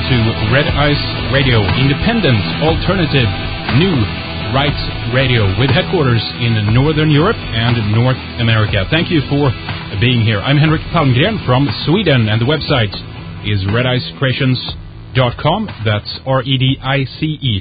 to Red Ice Radio, independent, alternative, new rights radio with headquarters in Northern Europe and North America. Thank you for being here. I'm Henrik Palmgren from Sweden, and the website is redicecreations.com. That's REDICE,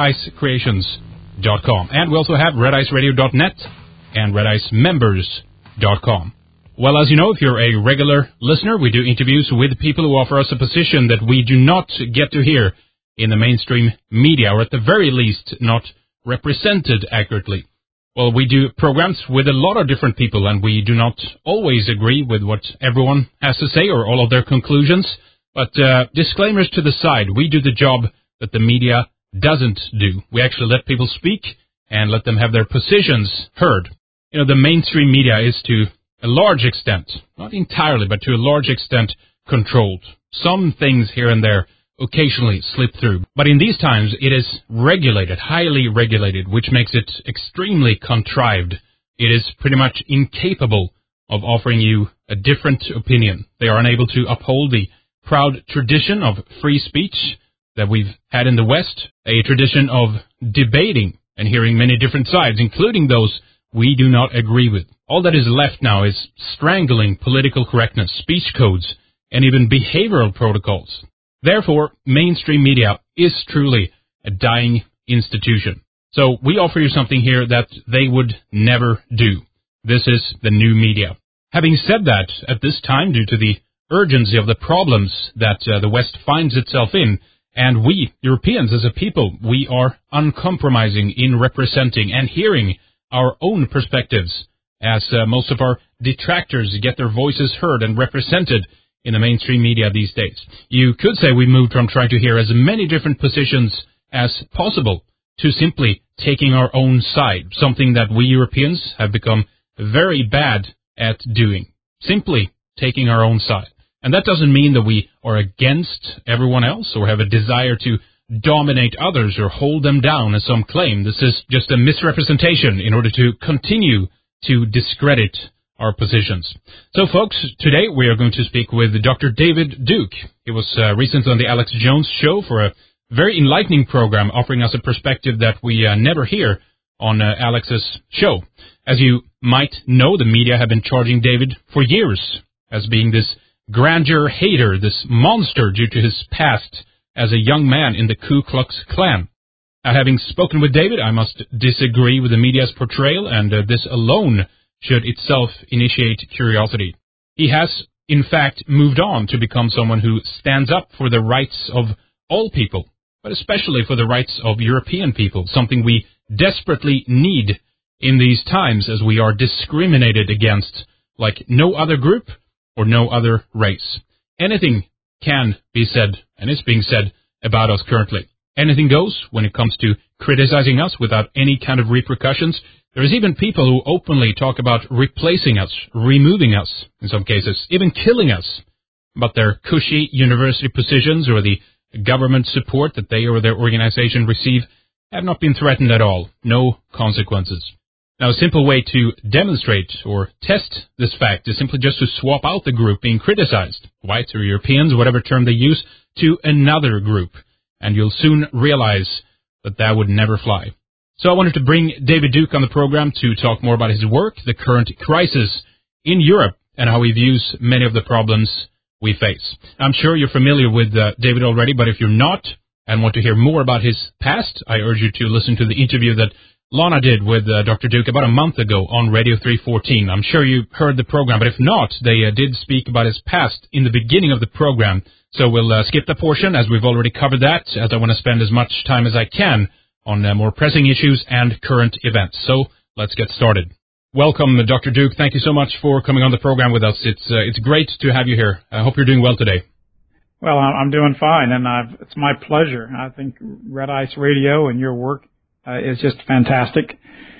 redicecreations.com. And we also have rediceradio.net and redicemembers.com. Well, as you know, if you're a regular listener, we do interviews with people who offer us a position that we do not get to hear in the mainstream media, or at the very least, not represented accurately. Well, we do programs with a lot of different people, and we do not always agree with what everyone has to say or all of their conclusions. But disclaimers to the side, we do the job that the media doesn't do. We actually let people speak and let them have their positions heard. You know, the mainstream media is to a large extent, not entirely, but to a large extent, controlled. Some things here and there occasionally slip through. But in these times, it is regulated, highly regulated, which makes it extremely contrived. It is pretty much incapable of offering you a different opinion. They are unable to uphold the proud tradition of free speech that we've had in the West, a tradition of debating and hearing many different sides, including those we do not agree with. All that is left now is strangling political correctness, speech codes, and even behavioral protocols. Therefore, mainstream media is truly a dying institution. So we offer you something here that they would never do. This is the new media. Having said that, at this time, due to the urgency of the problems that the West finds itself in, and we, Europeans as a people, we are uncompromising in representing and hearing our own perspectives, as most of our detractors get their voices heard and represented in the mainstream media these days. You could say we moved from trying to hear as many different positions as possible to simply taking our own side, something that we Europeans have become very bad at doing, simply taking our own side. And that doesn't mean that we are against everyone else or have a desire to dominate others or hold them down, as some claim. This is just a misrepresentation in order to continue to discredit our positions. So, folks, today we are going to speak with Dr. David Duke. He was recently on the Alex Jones Show for a very enlightening program, offering us a perspective that we never hear on Alex's show. As you might know, the media have been charging David for years as being this grandeur hater, this monster due to his past as a young man in the Ku Klux Klan. Now, having spoken with David, I must disagree with the media's portrayal, and this alone should itself initiate curiosity. He has, in fact, moved on to become someone who stands up for the rights of all people, but especially for the rights of European people, something we desperately need in these times as we are discriminated against like no other group or no other race. Anything can be said, and is being said, about us currently. Anything goes when it comes to criticizing us without any kind of repercussions. There's even people who openly talk about replacing us, removing us, in some cases, even killing us. But their cushy university positions or the government support that they or their organization receive have not been threatened at all. No consequences. Now, a simple way to demonstrate or test this fact is simply just to swap out the group being criticized, whites or Europeans, whatever term they use, to another group. And you'll soon realize that that would never fly. So I wanted to bring David Duke on the program to talk more about his work, the current crisis in Europe, and how he views many of the problems we face. I'm sure you're familiar with David already, but if you're not and want to hear more about his past, I urge you to listen to the interview that Lana did with Dr. Duke about a month ago on Radio 314. I'm sure you heard the program, but if not, they did speak about his past in the beginning of the program. So we'll skip the portion, as we've already covered that, as I want to spend as much time as I can on more pressing issues and current events. So let's get started. Welcome, Dr. Duke. Thank you so much for coming on the program with us. It's great to have you here. I hope you're doing well today. Well, I'm doing fine, and it's my pleasure. I think Red Ice Radio and your work is just fantastic,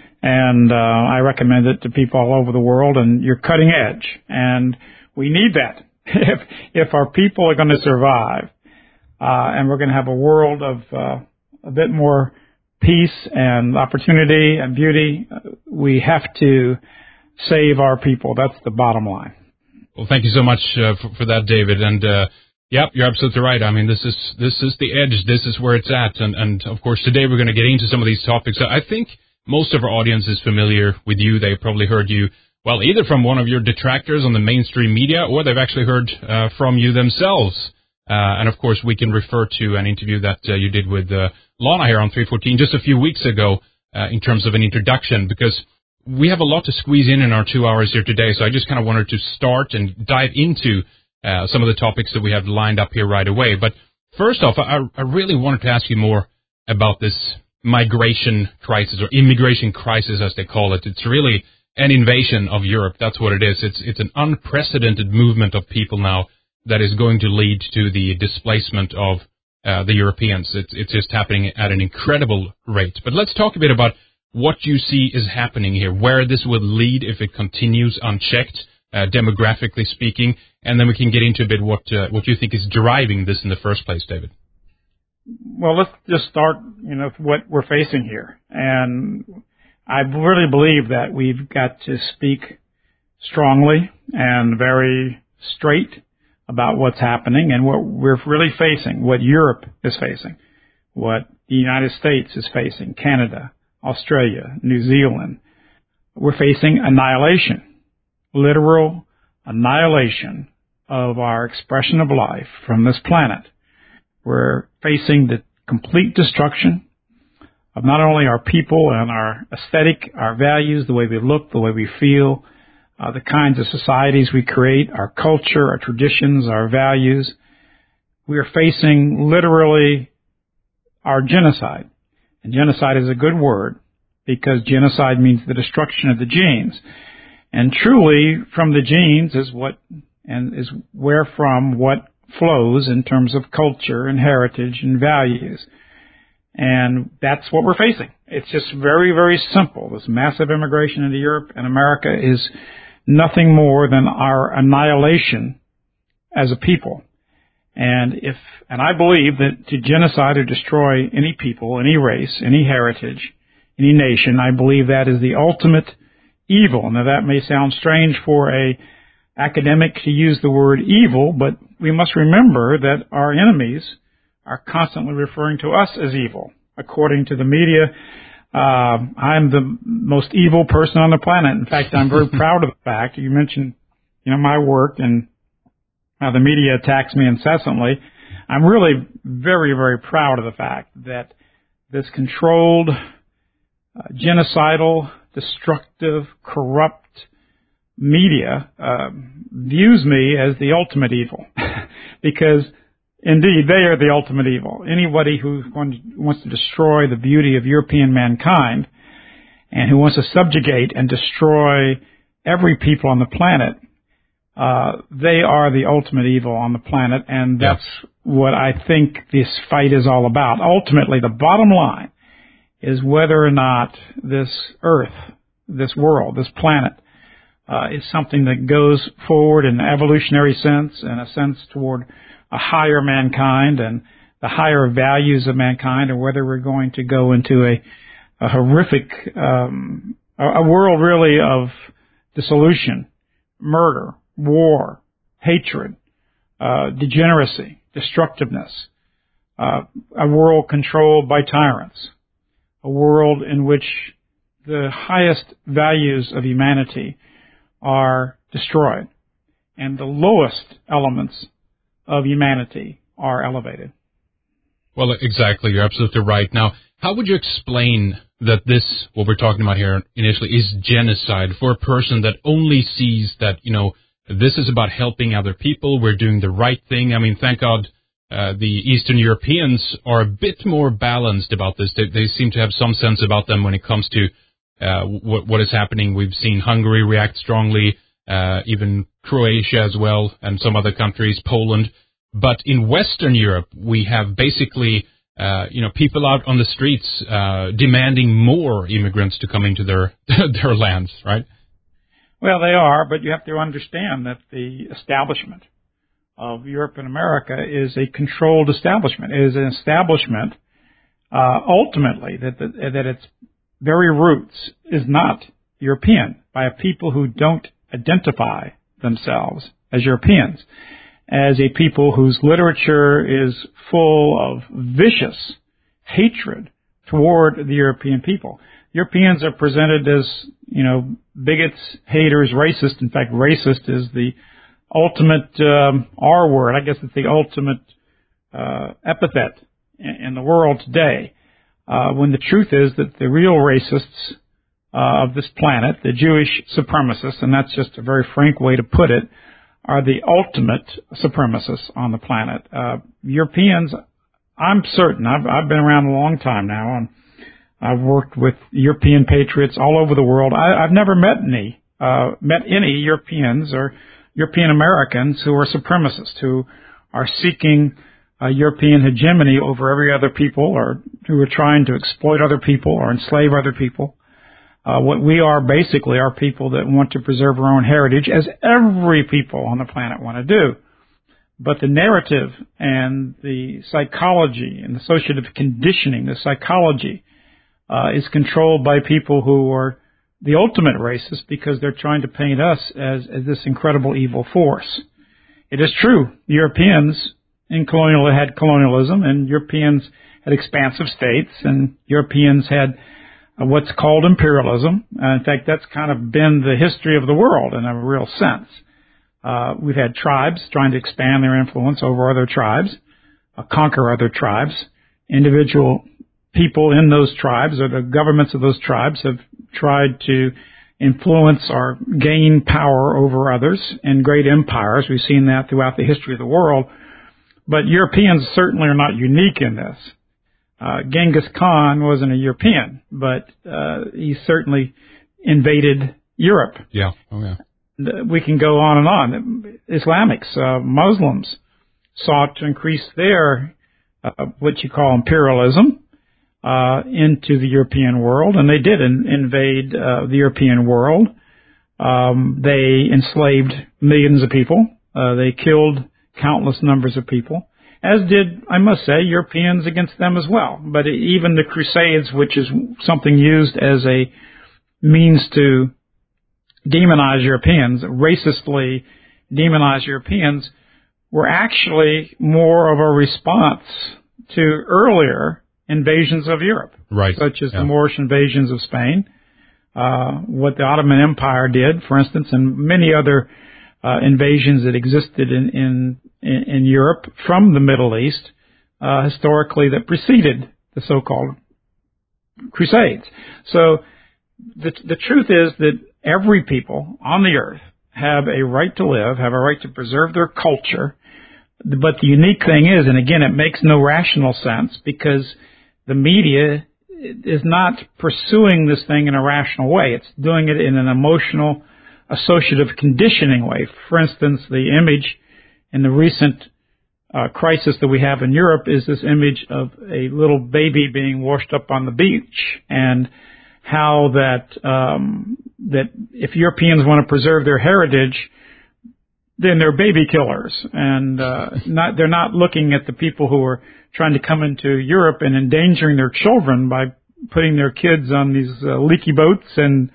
and I recommend it to people all over the world, and you're cutting edge, and we need that. If our people are going to survive, and we're going to have a world of a bit more peace and opportunity and beauty, we have to save our people. That's the bottom line. Well, thank you so much for that, David. And Yep, you're absolutely right. I mean, this is the edge. This is where it's at. And of course, today we're going to get into some of these topics. I think most of our audience is familiar with you. They probably heard you, well, either from one of your detractors on the mainstream media, or they've actually heard from you themselves. And of course, we can refer to an interview that you did with Lana here on 314 just a few weeks ago in terms of an introduction, because we have a lot to squeeze in our 2 hours here today. So I just kind of wanted to start and dive into some of the topics that we have lined up here right away. But first off, I really wanted to ask you more about this migration crisis, or immigration crisis as they call it. It's really an invasion of Europe. That's what it is. It's an unprecedented movement of people now that is going to lead to the displacement of the Europeans. It's just happening at an incredible rate. But let's talk a bit about what you see is happening here, where this will lead if it continues unchecked, demographically speaking, and then we can get into a bit what you think is driving this in the first place, David. Well, let's just start, with what we're facing here. And I really believe that we've got to speak strongly and very straight about what's happening and what we're really facing, what Europe is facing, what the United States is facing, Canada, Australia, New Zealand. We're facing annihilation, literal annihilation of our expression of life from this planet. We're facing the complete destruction of not only our people and our aesthetic, our values, the way we look, the way we feel, the kinds of societies we create, our culture, our traditions, our values. We are facing literally our genocide. And genocide is a good word because genocide means the destruction of the genes. And truly, from the genes is where from what flows in terms of culture and heritage and values. And that's what we're facing. It's just very, very simple. This massive immigration into Europe and America is nothing more than our annihilation as a people. And I believe that to genocide or destroy any people, any race, any heritage, any nation, I believe that is the ultimate evil. Now that may sound strange for a academic to use the word evil, but we must remember that our enemies are constantly referring to us as evil. According to the media, I'm the most evil person on the planet. In fact, I'm very proud of the fact. You mentioned, my work and how the media attacks me incessantly. I'm really very, very proud of the fact that this controlled, genocidal, destructive, corrupt media views me as the ultimate evil because indeed they are the ultimate evil. Anybody who wants to destroy the beauty of European mankind and who wants to subjugate and destroy every people on the planet, they are the ultimate evil on the planet, and that's what I think this fight is all about. Ultimately, the bottom line is whether or not this earth, this world, this planet, is something that goes forward in an evolutionary sense, in a sense toward a higher mankind and the higher values of mankind, or whether we're going to go into a horrific, a world really of dissolution, murder, war, hatred, degeneracy, destructiveness, a world controlled by tyrants, a world in which the highest values of humanity are destroyed, and the lowest elements of humanity are elevated. Well, exactly. You're absolutely right. Now, how would you explain that this, what we're talking about here initially, is genocide for a person that only sees that, this is about helping other people, we're doing the right thing? I mean, thank God the Eastern Europeans are a bit more balanced about this. They seem to have some sense about them when it comes to what is happening. We've seen Hungary react strongly, even Croatia as well, and some other countries, Poland. But in Western Europe, we have basically, people out on the streets demanding more immigrants to come into their their lands, right? Well, they are, but you have to understand that the establishment of Europe and America is a controlled establishment. It is an establishment, ultimately, that its very roots is not European, by a people who don't identify themselves as Europeans. as a people whose literature is full of vicious hatred toward the European people. Europeans are presented as, bigots, haters, racist. In fact, racist is the ultimate R word. I guess it's the ultimate epithet in the world today. When the truth is that the real racists of this planet, the Jewish supremacists, and that's just a very frank way to put it, are the ultimate supremacists on the planet. Europeans, I'm certain, I've been around a long time now, and I've worked with European patriots all over the world. I've never met any Europeans or European Americans who are supremacists, who are seeking European hegemony over every other people, or who are trying to exploit other people or enslave other people. What we are basically are people that want to preserve our own heritage, as every people on the planet want to do. But the narrative and the psychology and the associative conditioning, the psychology, is controlled by people who are the ultimate racists, because they're trying to paint us as this incredible evil force. It is true, Europeans had colonialism, and Europeans had expansive states, and Europeans had what's called imperialism. In fact, that's kind of been the history of the world in a real sense. We've had tribes trying to expand their influence over other tribes, conquer other tribes. Individual people in those tribes, or the governments of those tribes, have tried to influence or gain power over others in great empires. We've seen that throughout the history of the world. But Europeans certainly are not unique in this. Genghis Khan wasn't a European, but he certainly invaded Europe. Yeah. Oh, yeah. We can go on and on. Islamics, Muslims, sought to increase their what you call imperialism into the European world, and they did invade the European world. They enslaved millions of people. They killed countless numbers of people, as did, I must say, Europeans against them as well. But even the Crusades, which is something used as a means to demonize Europeans, racistly demonize Europeans, were actually more of a response to earlier invasions of Europe, right, such as the Moorish invasions of Spain, what the Ottoman Empire did, for instance, and many other invasions that existed in Europe from the Middle East historically that preceded the so-called Crusades. So the truth is that every people on the earth have a right to live, have a right to preserve their culture. But the unique thing is, and again, it makes no rational sense, because the media is not pursuing this thing in a rational way. It's doing it in an emotional, associative conditioning way. For instance, the image in the recent crisis that we have in Europe is this image of a little baby being washed up on the beach, and how that if Europeans want to preserve their heritage, then they're baby killers, and they're not looking at the people who are trying to come into Europe and endangering their children by putting their kids on these leaky boats and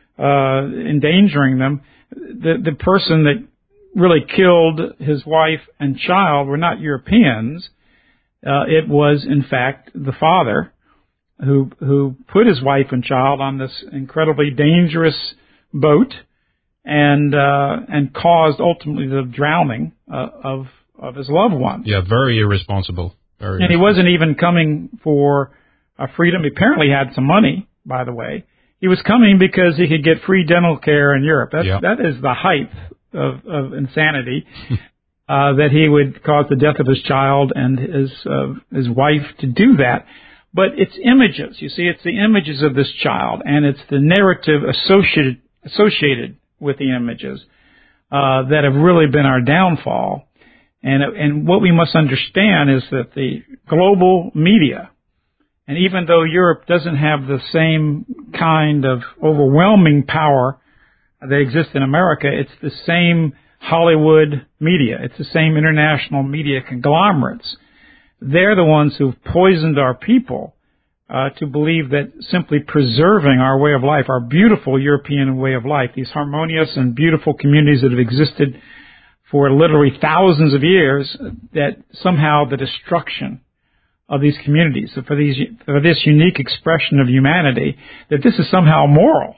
endangering them. The person that really killed his wife and child were not Europeans. It was, in fact, the father who put his wife and child on this incredibly dangerous boat and caused ultimately the drowning of his loved ones. Yeah, very irresponsible. And he wasn't even coming for freedom. He apparently had some money, by the way. He was coming because he could get free dental care in Europe. That is the height of insanity, that he would cause the death of his child and his wife to do that. But it's images. You see, it's the images of this child, and it's the narrative associated with the images that have really been our downfall. And what we must understand is that the global media, and even though Europe doesn't have the same kind of overwhelming power that exists in America, it's the same Hollywood media. It's the same international media conglomerates. They're the ones who've poisoned our people to believe that simply preserving our way of life, our beautiful European way of life, these harmonious and beautiful communities that have existed for literally thousands of years that somehow the destruction of these communities, for this unique expression of humanity, that this is somehow moral.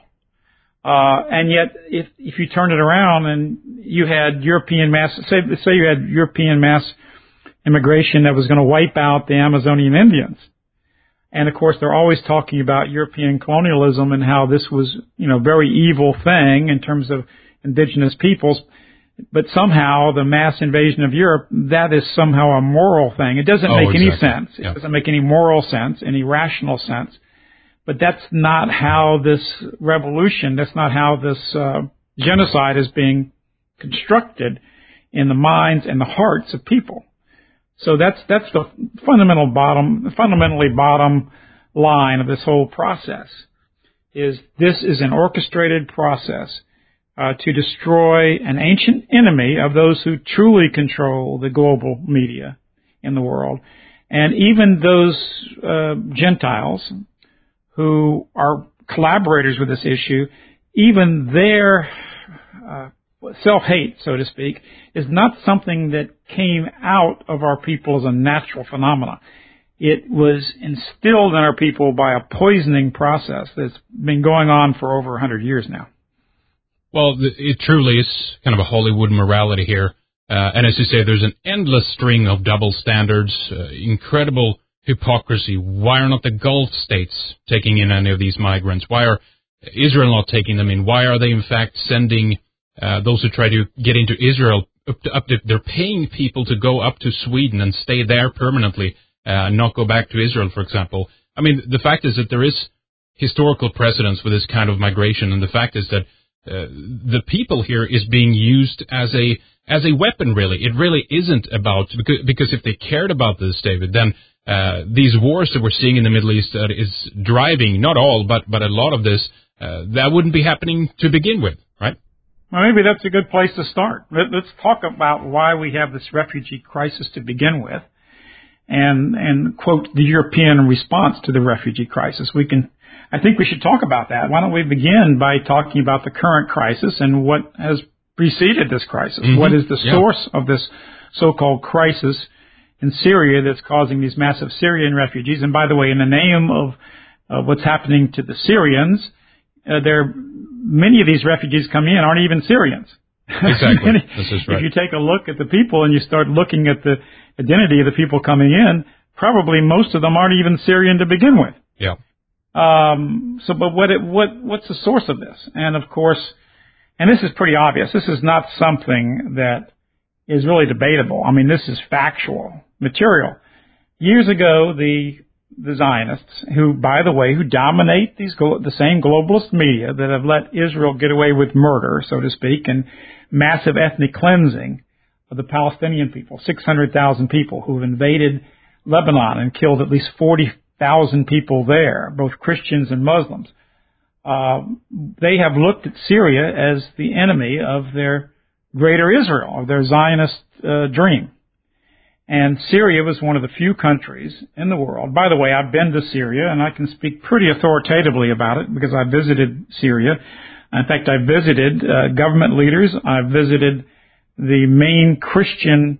And yet, if you turn it around and you had European mass, say you had European mass immigration that was going to wipe out the Amazonian Indians, and of course they're always talking about European colonialism and how this was, very evil thing in terms of indigenous peoples. But somehow the mass invasion of Europe, that is somehow a moral thing. It doesn't make any sense. Yeah. It doesn't make any moral sense, any rational sense. But that's not how this revolution, that's not how this genocide is being constructed in the minds and the hearts of people. So that's the fundamentally bottom line of this whole process. This is an orchestrated process to destroy an ancient enemy of those who truly control the global media in the world. And even those Gentiles who are collaborators with this issue, even their self-hate, so to speak, is not something that came out of our people as a natural phenomenon. It was instilled in our people by a poisoning process that's been going on for over 100 years now. Well, it truly is kind of a Hollywood morality here. And as you say, there's an endless string of double standards, incredible hypocrisy. Why are not the Gulf states taking in any of these migrants? Why are Israel not taking them in? Why are they, in fact, sending those who try to get into Israel they're paying people to go up to Sweden and stay there permanently, not go back to Israel, for example. I mean, the fact is that there is historical precedence for this kind of migration, and the fact is that the people here is being used as a weapon, really. It really isn't about, because if they cared about this, David, then these wars that we're seeing in the Middle East is driving, not all, but a lot of this, that wouldn't be happening to begin with, right? Well, maybe that's a good place to start. Let's talk about why we have this refugee crisis to begin with, and quote the European response to the refugee crisis. I think we should talk about that. Why don't we begin by talking about the current crisis and what has preceded this crisis? Mm-hmm. What is the source of this so-called crisis in Syria that's causing these massive Syrian refugees? And by the way, in the name of what's happening to the Syrians, many of these refugees coming in aren't even Syrians. Exactly. This is right. If you take a look at the people and you start looking at the identity of the people coming in, probably most of them aren't even Syrian to begin with. Yeah. But what's the source of this? And of course, and this is pretty obvious. This is not something that is really debatable. I mean, this is factual material. Years ago, the Zionists, who, by the way, who dominate the same globalist media that have let Israel get away with murder, so to speak, and massive ethnic cleansing of the Palestinian people, 600,000 people who have invaded Lebanon and killed at least 40,000 people there, both Christians and Muslims. They have looked at Syria as the enemy of their greater Israel, of their Zionist dream. And Syria was one of the few countries in the world. By the way, I've been to Syria, and I can speak pretty authoritatively about it because I visited Syria. In fact, I visited government leaders. I visited the main Christian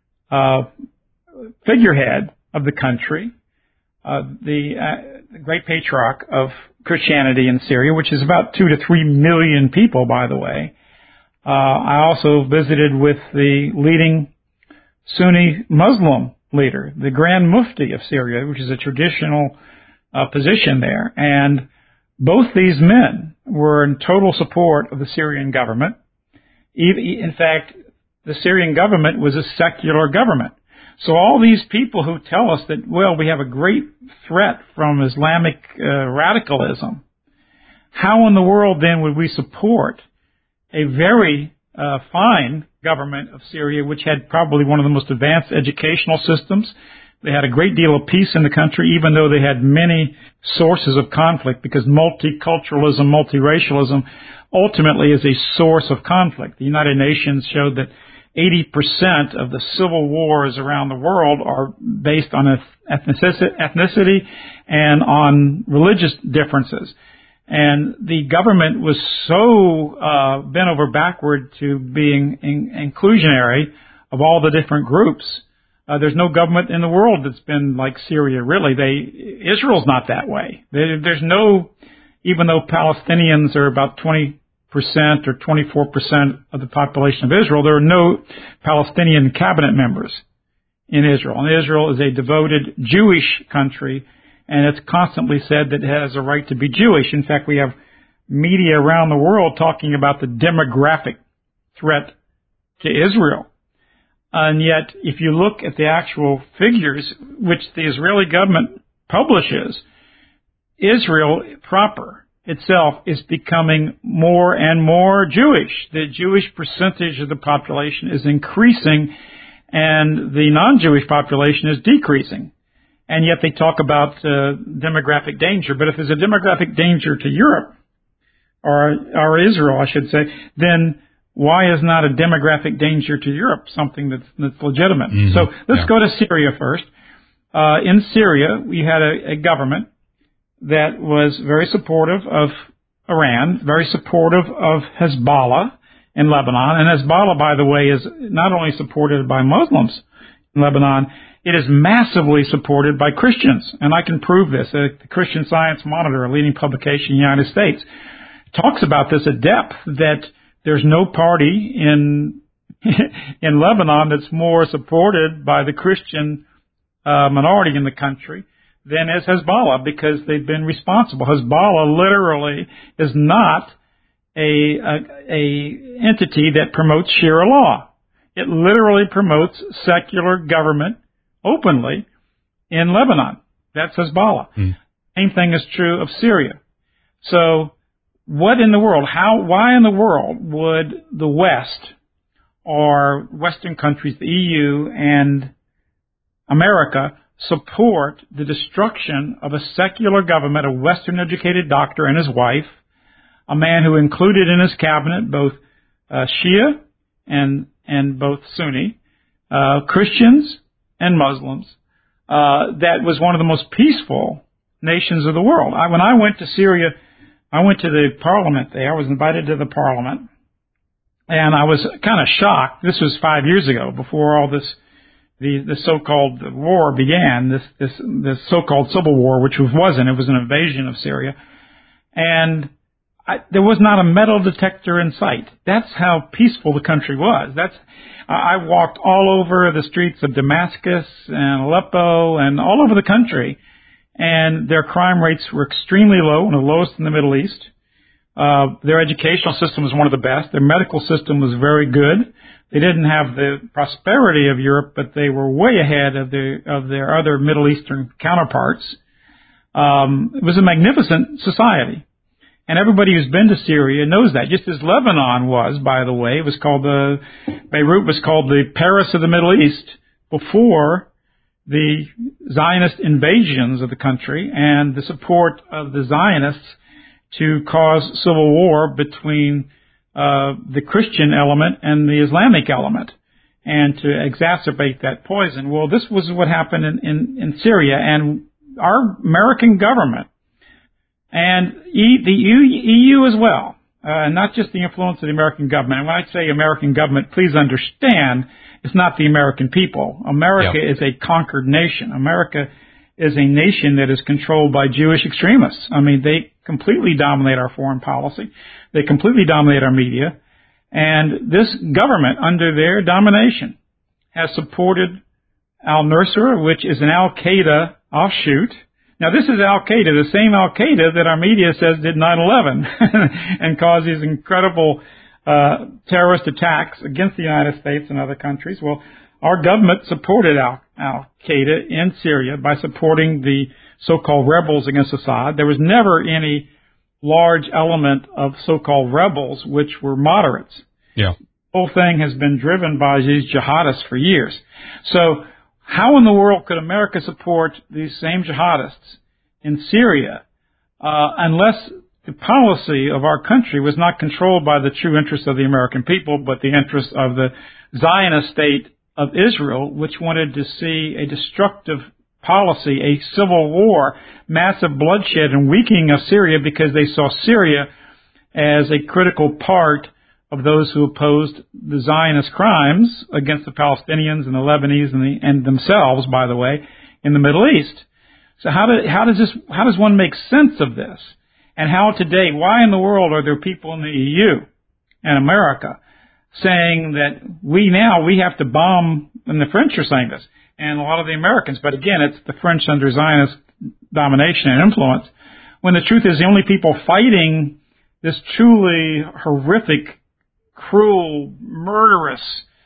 figurehead of the country, the great patriarch of Christianity in Syria, which is about 2 to 3 million people, by the way. I also visited with the leading Sunni Muslim leader, the Grand Mufti of Syria, which is a traditional position there. And both these men were in total support of the Syrian government. In fact, the Syrian government was a secular government. So all these people who tell us that, well, we have a great threat from Islamic radicalism, how in the world then would we support a very fine government of Syria, which had probably one of the most advanced educational systems? They had a great deal of peace in the country, even though they had many sources of conflict, because multiculturalism, multiracialism ultimately is a source of conflict. The United Nations showed that 80% of the civil wars around the world are based on ethnicity and on religious differences. And the government was so bent over backward to being inclusionary of all the different groups. There's no government in the world that's been like Syria, really. Israel's not that way. There's no, even though Palestinians are about 20% or 24% of the population of Israel, there are no Palestinian cabinet members in Israel. And Israel is a devoted Jewish country, and it's constantly said that it has a right to be Jewish. In fact, we have media around the world talking about the demographic threat to Israel. And yet, if you look at the actual figures which the Israeli government publishes, Israel proper itself is becoming more and more Jewish. The Jewish percentage of the population is increasing, and the non-Jewish population is decreasing. And yet they talk about demographic danger. But if there's a demographic danger to Europe, or Israel, I should say, then why is not a demographic danger to Europe something that's legitimate? Mm-hmm. So let's go to Syria first. In Syria, we had a government that was very supportive of Iran, very supportive of Hezbollah in Lebanon. And Hezbollah, by the way, is not only supported by Muslims in Lebanon, it is massively supported by Christians. And I can prove this. The Christian Science Monitor, a leading publication in the United States, talks about this at depth, that there's no party in Lebanon that's more supported by the Christian minority in the country than is Hezbollah, because they've been responsible. Hezbollah literally is not a entity that promotes Sharia law. It literally promotes secular government openly in Lebanon. That's Hezbollah. Same thing is true of Syria. So what in the world, why in the world would the West or Western countries, the EU and America, support the destruction of a secular government, a Western educated doctor and his wife, a man who included in his cabinet both Shia and both Sunni, Christians and Muslims, that was one of the most peaceful nations of the world. When I went to Syria, I went to the parliament there. I was invited to the parliament, and I was kind of shocked. This was 5 years ago, before all this, the so-called war began, this so-called civil war, which wasn't. It was an invasion of Syria. And there was not a metal detector in sight. That's how peaceful the country was. I walked all over the streets of Damascus and Aleppo and all over the country, and their crime rates were extremely low, one of the lowest in the Middle East. Their educational system was one of the best. Their medical system was very good. They didn't have the prosperity of Europe, but they were way ahead of their other Middle Eastern counterparts. It was a magnificent society. And everybody who's been to Syria knows that. Just as Lebanon was, by the way, Beirut was called the Paris of the Middle East before the Zionist invasions of the country and the support of the Zionists to cause civil war between the Christian element and the Islamic element, and to exacerbate that poison. Well, this was what happened in Syria, and our American government and the EU as well, not just the influence of the American government. And when I say American government, please understand, it's not the American people. America is a conquered nation. America is a nation that is controlled by Jewish extremists. I mean, they completely dominate our foreign policy. They completely dominate our media. And this government, under their domination, has supported al-Nusra, which is an al-Qaeda offshoot. Now, this is al-Qaeda, the same al-Qaeda that our media says did 9/11 and caused these incredible terrorist attacks against the United States and other countries. Well, our government supported al-Qaeda in Syria by supporting the so-called rebels against Assad. There was never any large element of so-called rebels which were moderates. Yeah. The whole thing has been driven by these jihadists for years. So how in the world could America support these same jihadists in Syria unless the policy of our country was not controlled by the true interests of the American people, but the interests of the Zionist state of Israel, which wanted to see a destructive policy, a civil war, massive bloodshed and weakening of Syria because they saw Syria as a critical part of those who opposed the Zionist crimes against the Palestinians and the Lebanese and themselves, by the way, in the Middle East. So how does one make sense of this? And how today, why in the world are there people in the EU and America saying that we have to bomb, and the French are saying this, and a lot of the Americans, but again, it's the French under Zionist domination and influence, when the truth is the only people fighting this truly horrific, cruel, murderous,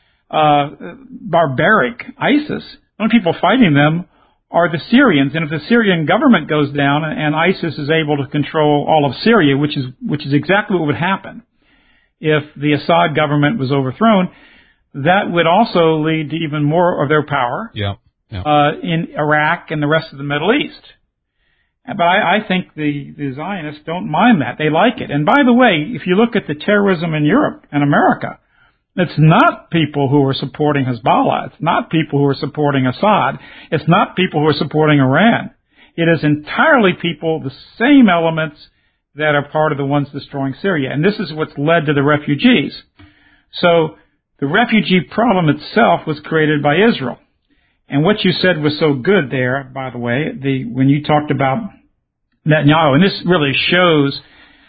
barbaric ISIS, the only people fighting them are the Syrians. And if the Syrian government goes down and ISIS is able to control all of Syria, which is exactly what would happen if the Assad government was overthrown, that would also lead to even more of their power in Iraq and the rest of the Middle East. But I think the Zionists don't mind that. They like it. And by the way, if you look at the terrorism in Europe and America, it's not people who are supporting Hezbollah. It's not people who are supporting Assad. It's not people who are supporting Iran. It is entirely people, the same elements that are part of the ones destroying Syria. And this is what's led to the refugees. So the refugee problem itself was created by Israel. And what you said was so good there, by the way, when you talked about Netanyahu, and this really shows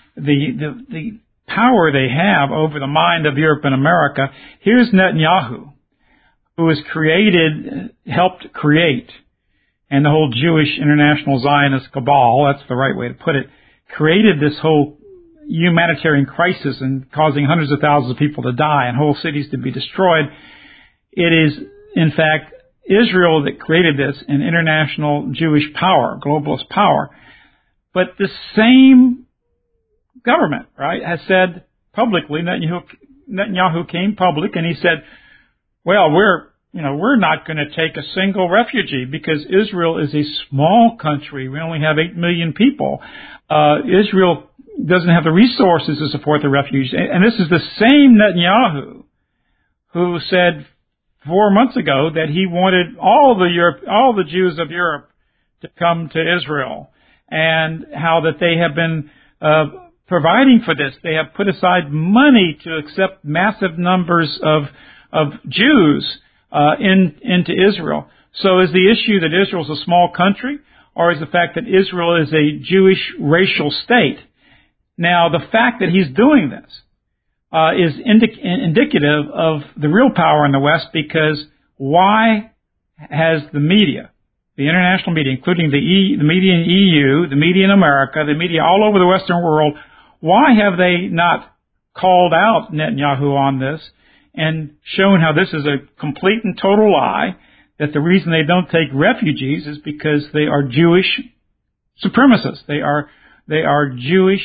the power they have over the mind of Europe and America. Here's Netanyahu, who has helped create, and the whole Jewish International Zionist cabal, that's the right way to put it, created this whole humanitarian crisis and causing hundreds of thousands of people to die and whole cities to be destroyed. It is, in fact, Israel that created this, an international Jewish power, globalist power. But the same government, right, has said publicly, Netanyahu came public and he said, well, we're not going to take a single refugee because Israel is a small country. We only have 8 million people. Israel doesn't have the resources to support the refugees. And this is the same Netanyahu who said 4 months ago that he wanted all the Jews of Europe to come to Israel, and how that they have been providing for this. They have put aside money to accept massive numbers of Jews into Israel. So is the issue that Israel is a small country, or is the fact that Israel is a Jewish racial state? Now, the fact that he's doing this is indicative of the real power in the West, because why has the media, the international media, including the media in EU, the media in America, the media all over the Western world, why have they not called out Netanyahu on this and shown how this is a complete and total lie, that the reason they don't take refugees is because they are Jewish supremacists. They are Jewish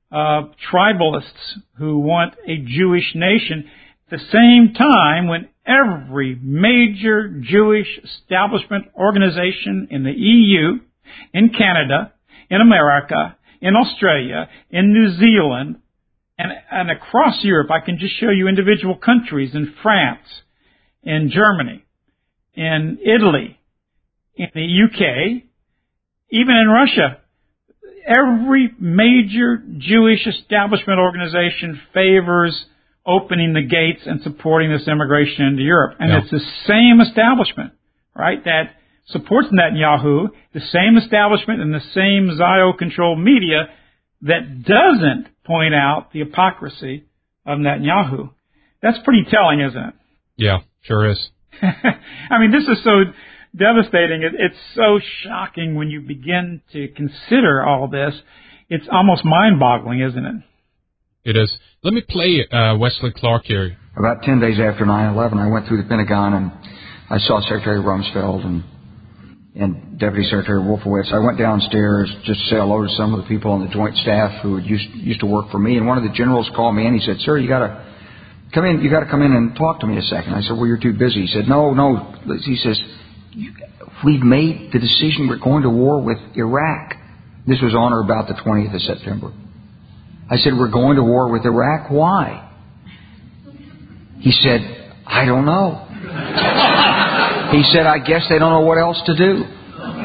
tribalists who want a Jewish nation, at the same time when every major Jewish establishment organization in the EU, in Canada, in America, in Australia, in New Zealand, and across Europe, I can just show you individual countries in France, in Germany, in Italy, in the UK, even in Russia. Every major Jewish establishment organization favors opening the gates and supporting this immigration into Europe. And it's the same establishment, right, that supports Netanyahu, the same establishment and the same Zio-controlled media that doesn't point out the hypocrisy of Netanyahu. That's pretty telling, isn't it? Yeah, sure is. I mean, this is so devastating. It's so shocking when you begin to consider all this. It's almost mind-boggling, isn't it? It is. Let me play Wesley Clark here. About 10 days after 9/11, I went through the Pentagon and I saw Secretary Rumsfeld and Deputy Secretary Wolfowitz. I went downstairs just to say hello to some of the people on the Joint Staff who used to work for me. And one of the generals called me and he said, "Sir, you got to come in. You got to come in and talk to me a second." I said, "Well, you're too busy." He said, "No." He says, "We've made the decision. We're going to war with Iraq." This was on or about the 20th of September. I said, "We're going to war with Iraq. Why?" He said, "I don't know." He said, "I guess they don't know what else to do."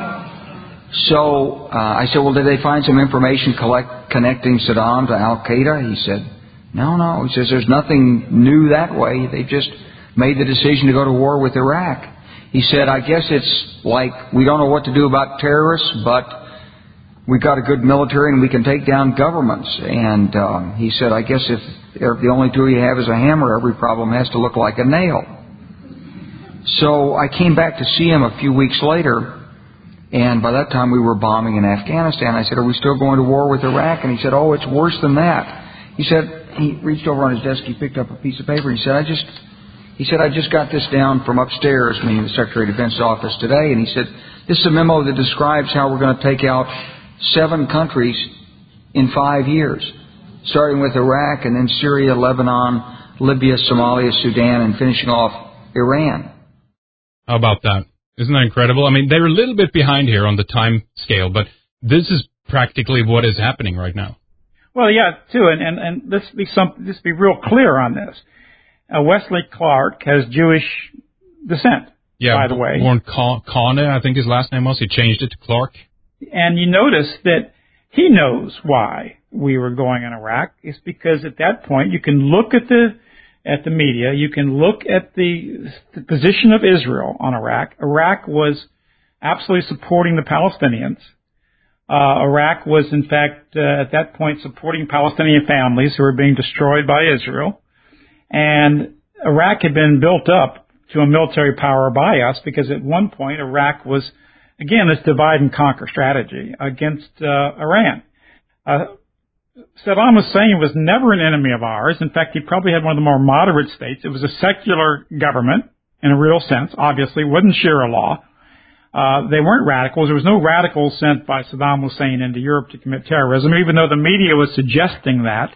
So I said, well, did they find some information connecting Saddam to Al-Qaeda? He said, no. He says, there's nothing new that way. They just made the decision to go to war with Iraq. He said, I guess it's like we don't know what to do about terrorists, but we've got a good military and we can take down governments. And he said, I guess if the only tool you have is a hammer, every problem has to look like a nail. So I came back to see him a few weeks later, and by that time we were bombing in Afghanistan. I said, are we still going to war with Iraq? And he said, oh, it's worse than that. He said, he reached over on his desk, he picked up a piece of paper, he said, I just got this down from upstairs, meaning the Secretary of Defense office today, and he said, this is a memo that describes how we're going to take out 7 countries in 5 years, starting with Iraq and then Syria, Lebanon, Libya, Somalia, Sudan, and finishing off Iran. How about that? Isn't that incredible? I mean, they're a little bit behind here on the time scale, but this is practically what is happening right now. Well, yeah, too, and let's be real clear on this. Wesley Clark has Jewish descent, by the way. Born Kane, I think his last name was. He changed it to Clark. And you notice that he knows why we were going in Iraq. It's because at that point you can look at the media, you can look at the position of Israel on Iraq. Iraq was absolutely supporting the Palestinians. Iraq was, in fact, at that point supporting Palestinian families who were being destroyed by Israel. And Iraq had been built up to a military power by us because at one point Iraq was, again, this divide and conquer strategy against Iran. Saddam Hussein was never an enemy of ours. In fact, he probably had one of the more moderate states. It was a secular government in a real sense, obviously. It wasn't Sharia law. They weren't radicals. There was no radicals sent by Saddam Hussein into Europe to commit terrorism, even though the media was suggesting that.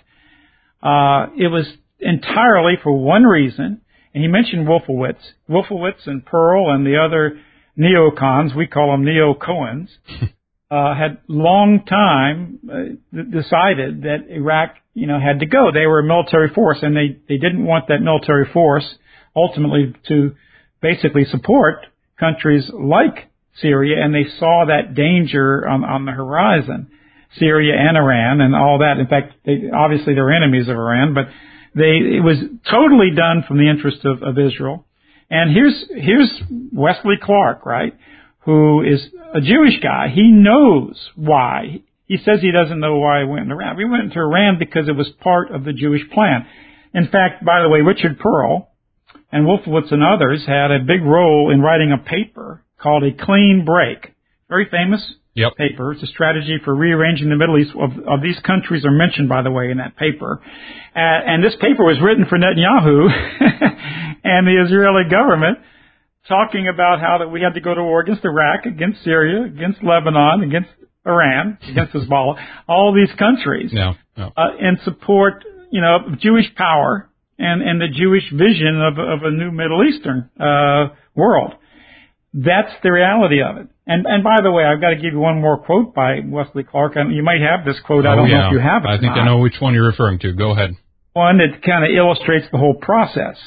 It was entirely for one reason, and he mentioned Wolfowitz. Wolfowitz and Pearl and the other neocons, we call them neo-Cohens, had long time decided that Iraq, had to go. They were a military force, and they didn't want that military force ultimately to basically support countries like Syria, and they saw that danger on the horizon, Syria and Iran and all that. In fact, obviously they're enemies of Iran, but it was totally done from the interest of Israel. And here's Wesley Clark, right, who is a Jewish guy. He knows why. He says he doesn't know why he went into Iran. We went into Iran because it was part of the Jewish plan. In fact, by the way, Richard Pearl and Wolfowitz and others had a big role in writing a paper called A Clean Break. Very famous paper. It's a strategy for rearranging the Middle East. Of these countries are mentioned, by the way, in that paper. And this paper was written for Netanyahu and the Israeli government, talking about how that we had to go to war against Iraq, against Syria, against Lebanon, against Iran, against Hezbollah, all these countries, and support, Jewish power and the Jewish vision of a new Middle Eastern world. That's the reality of it. And by the way, I've got to give you one more quote by Wesley Clark. You might have this quote. I don't know if you have it. I think I know which one you're referring to. Go ahead. One that kind of illustrates the whole process.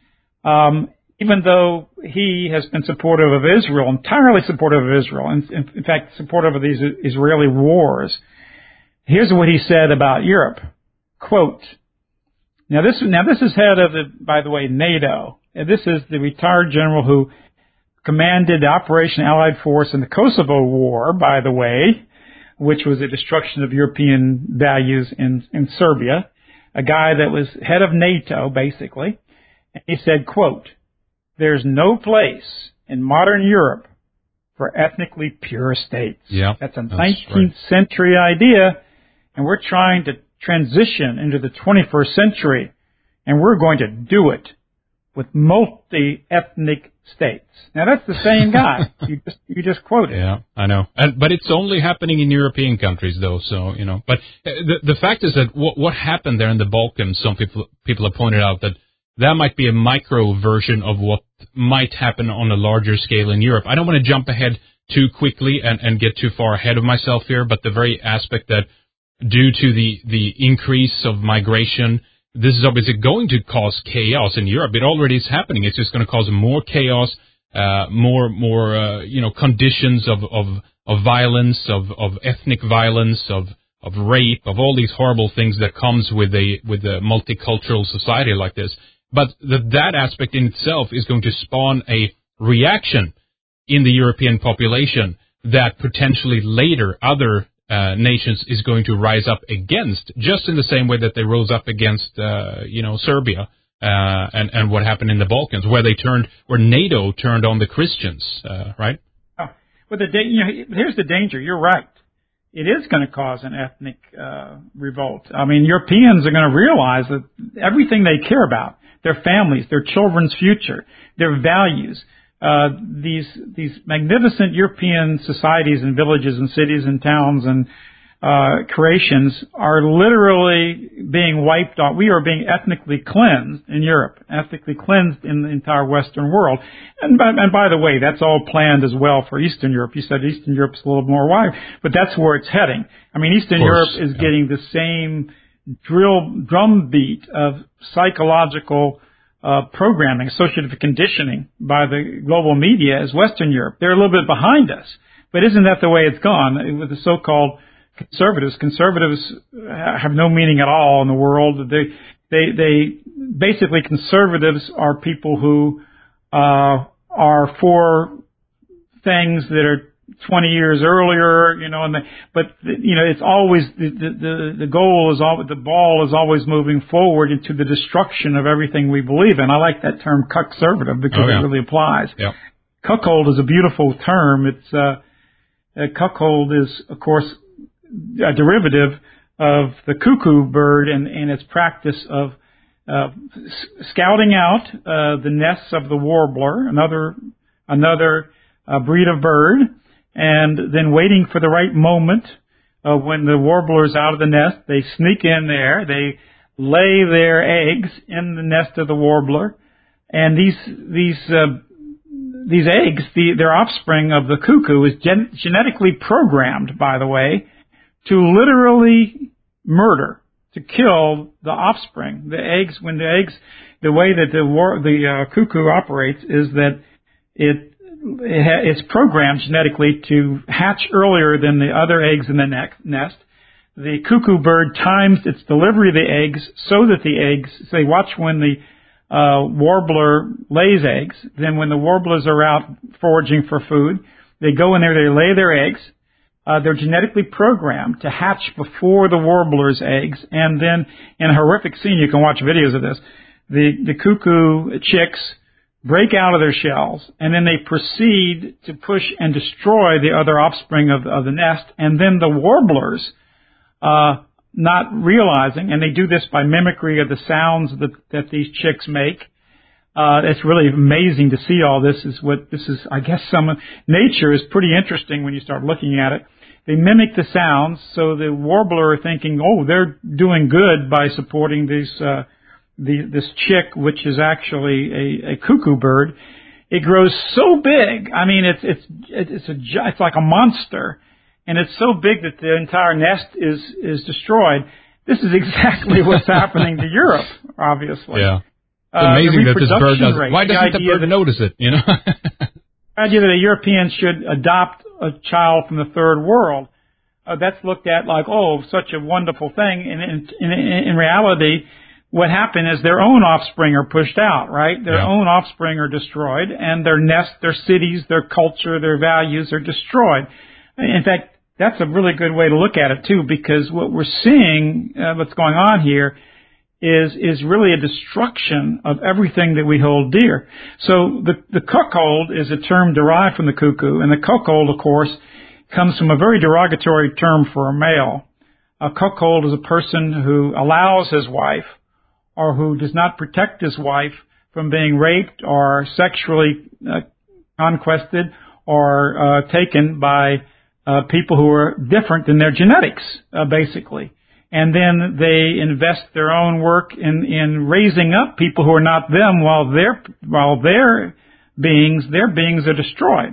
Even though he has been supportive of Israel, entirely supportive of Israel, and in fact supportive of these Israeli wars, here's what he said about Europe. Quote, Now this is head of by the way, NATO. And this is the retired general who commanded the Operation Allied Force in the Kosovo War, by the way, which was a destruction of European values in Serbia. A guy that was head of NATO, basically. And he said, quote, "There's no place in modern Europe for ethnically pure states." That's a 19th century idea, and we're trying to transition into the 21st century, and we're going to do it with multi-ethnic states. Now, that's the same guy you just quoted. Yeah, I know. But it's only happening in European countries, though, so, But the fact is that what happened there in the Balkans, some people have pointed out that might be a micro version of what might happen on a larger scale in Europe. I don't want to jump ahead too quickly and get too far ahead of myself here, but the very aspect that due to the increase of migration, this is obviously going to cause chaos in Europe. It already is happening. It's just going to cause more chaos, more conditions of violence, of ethnic violence, of rape, of all these horrible things that comes with a multicultural society like this. But that aspect in itself is going to spawn a reaction in the European population that potentially later other nations is going to rise up against, just in the same way that they rose up against, Serbia and what happened in the Balkans, where NATO turned on the Christians, right? Oh, well, here's the danger. You're right. It is going to cause an ethnic revolt. I mean, Europeans are going to realize that everything they care about, their families, their children's future, their values, these magnificent European societies and villages and cities and towns and creations are literally being wiped out. We are being ethnically cleansed in Europe, ethnically cleansed in the entire Western world. And by the way, that's all planned as well for Eastern Europe. You said Eastern Europe's a little more wide, but that's where it's heading. I mean, Eastern Europe is getting the same drumbeat of psychological programming, associative conditioning by the global media as Western Europe. They're a little bit behind us, but isn't that the way it's gone with the so-called conservatives? Conservatives have no meaning at all in the world. They basically, conservatives are people who are for things that are 20 years earlier, it's always the goal is always, the ball is always moving forward into the destruction of everything we believe in. I like that term cuckonservative because it really applies. Yeah. Cuckold is a beautiful term. It's cuckold is, of course, a derivative of the cuckoo bird and its practice of scouting out the nests of the warbler, another breed of bird, and then waiting for the right moment when the warbler is out of the nest. They sneak in there, they lay their eggs in the nest of the warbler, and these eggs, their offspring of the cuckoo, is genetically programmed, by the way, to literally murder, to kill the offspring. The way that the cuckoo operates is that it's programmed genetically to hatch earlier than the other eggs in the nest. The cuckoo bird times its delivery of the eggs so that the eggs, so they watch when the warbler lays eggs. Then when the warblers are out foraging for food, they go in there, they lay their eggs. They're genetically programmed to hatch before the warbler's eggs. And then in a horrific scene, you can watch videos of this, the cuckoo chicks break out of their shells, and then they proceed to push and destroy the other offspring of the nest. And then the warblers, not realizing, and they do this by mimicry of the sounds that these chicks make. It's really amazing to see all this. I guess nature is pretty interesting when you start looking at it. They mimic the sounds, so the warbler are thinking, oh, they're doing good by supporting this chick, which is actually a cuckoo bird. It grows so big. I mean, it's like a monster, and it's so big that the entire nest is destroyed. This is exactly what's happening to Europe, obviously. Yeah. It's amazing that this bird does it. Why doesn't the bird notice it, The idea that a European should adopt a child from the third world, that's looked at like, oh, such a wonderful thing. And in reality, what happened is their own offspring are pushed out, right? Their own offspring are destroyed, and their nest, their cities, their culture, their values are destroyed. In fact, that's a really good way to look at it, too, because what we're seeing, what's going on here, is really a destruction of everything that we hold dear. So the cuckold is a term derived from the cuckoo, and the cuckold, of course, comes from a very derogatory term for a male. A cuckold is a person who allows his wife or who does not protect his wife from being raped or sexually conquested or taken by people who are different than their genetics, basically. And then they invest their own work in raising up people who are not them while their beings are destroyed.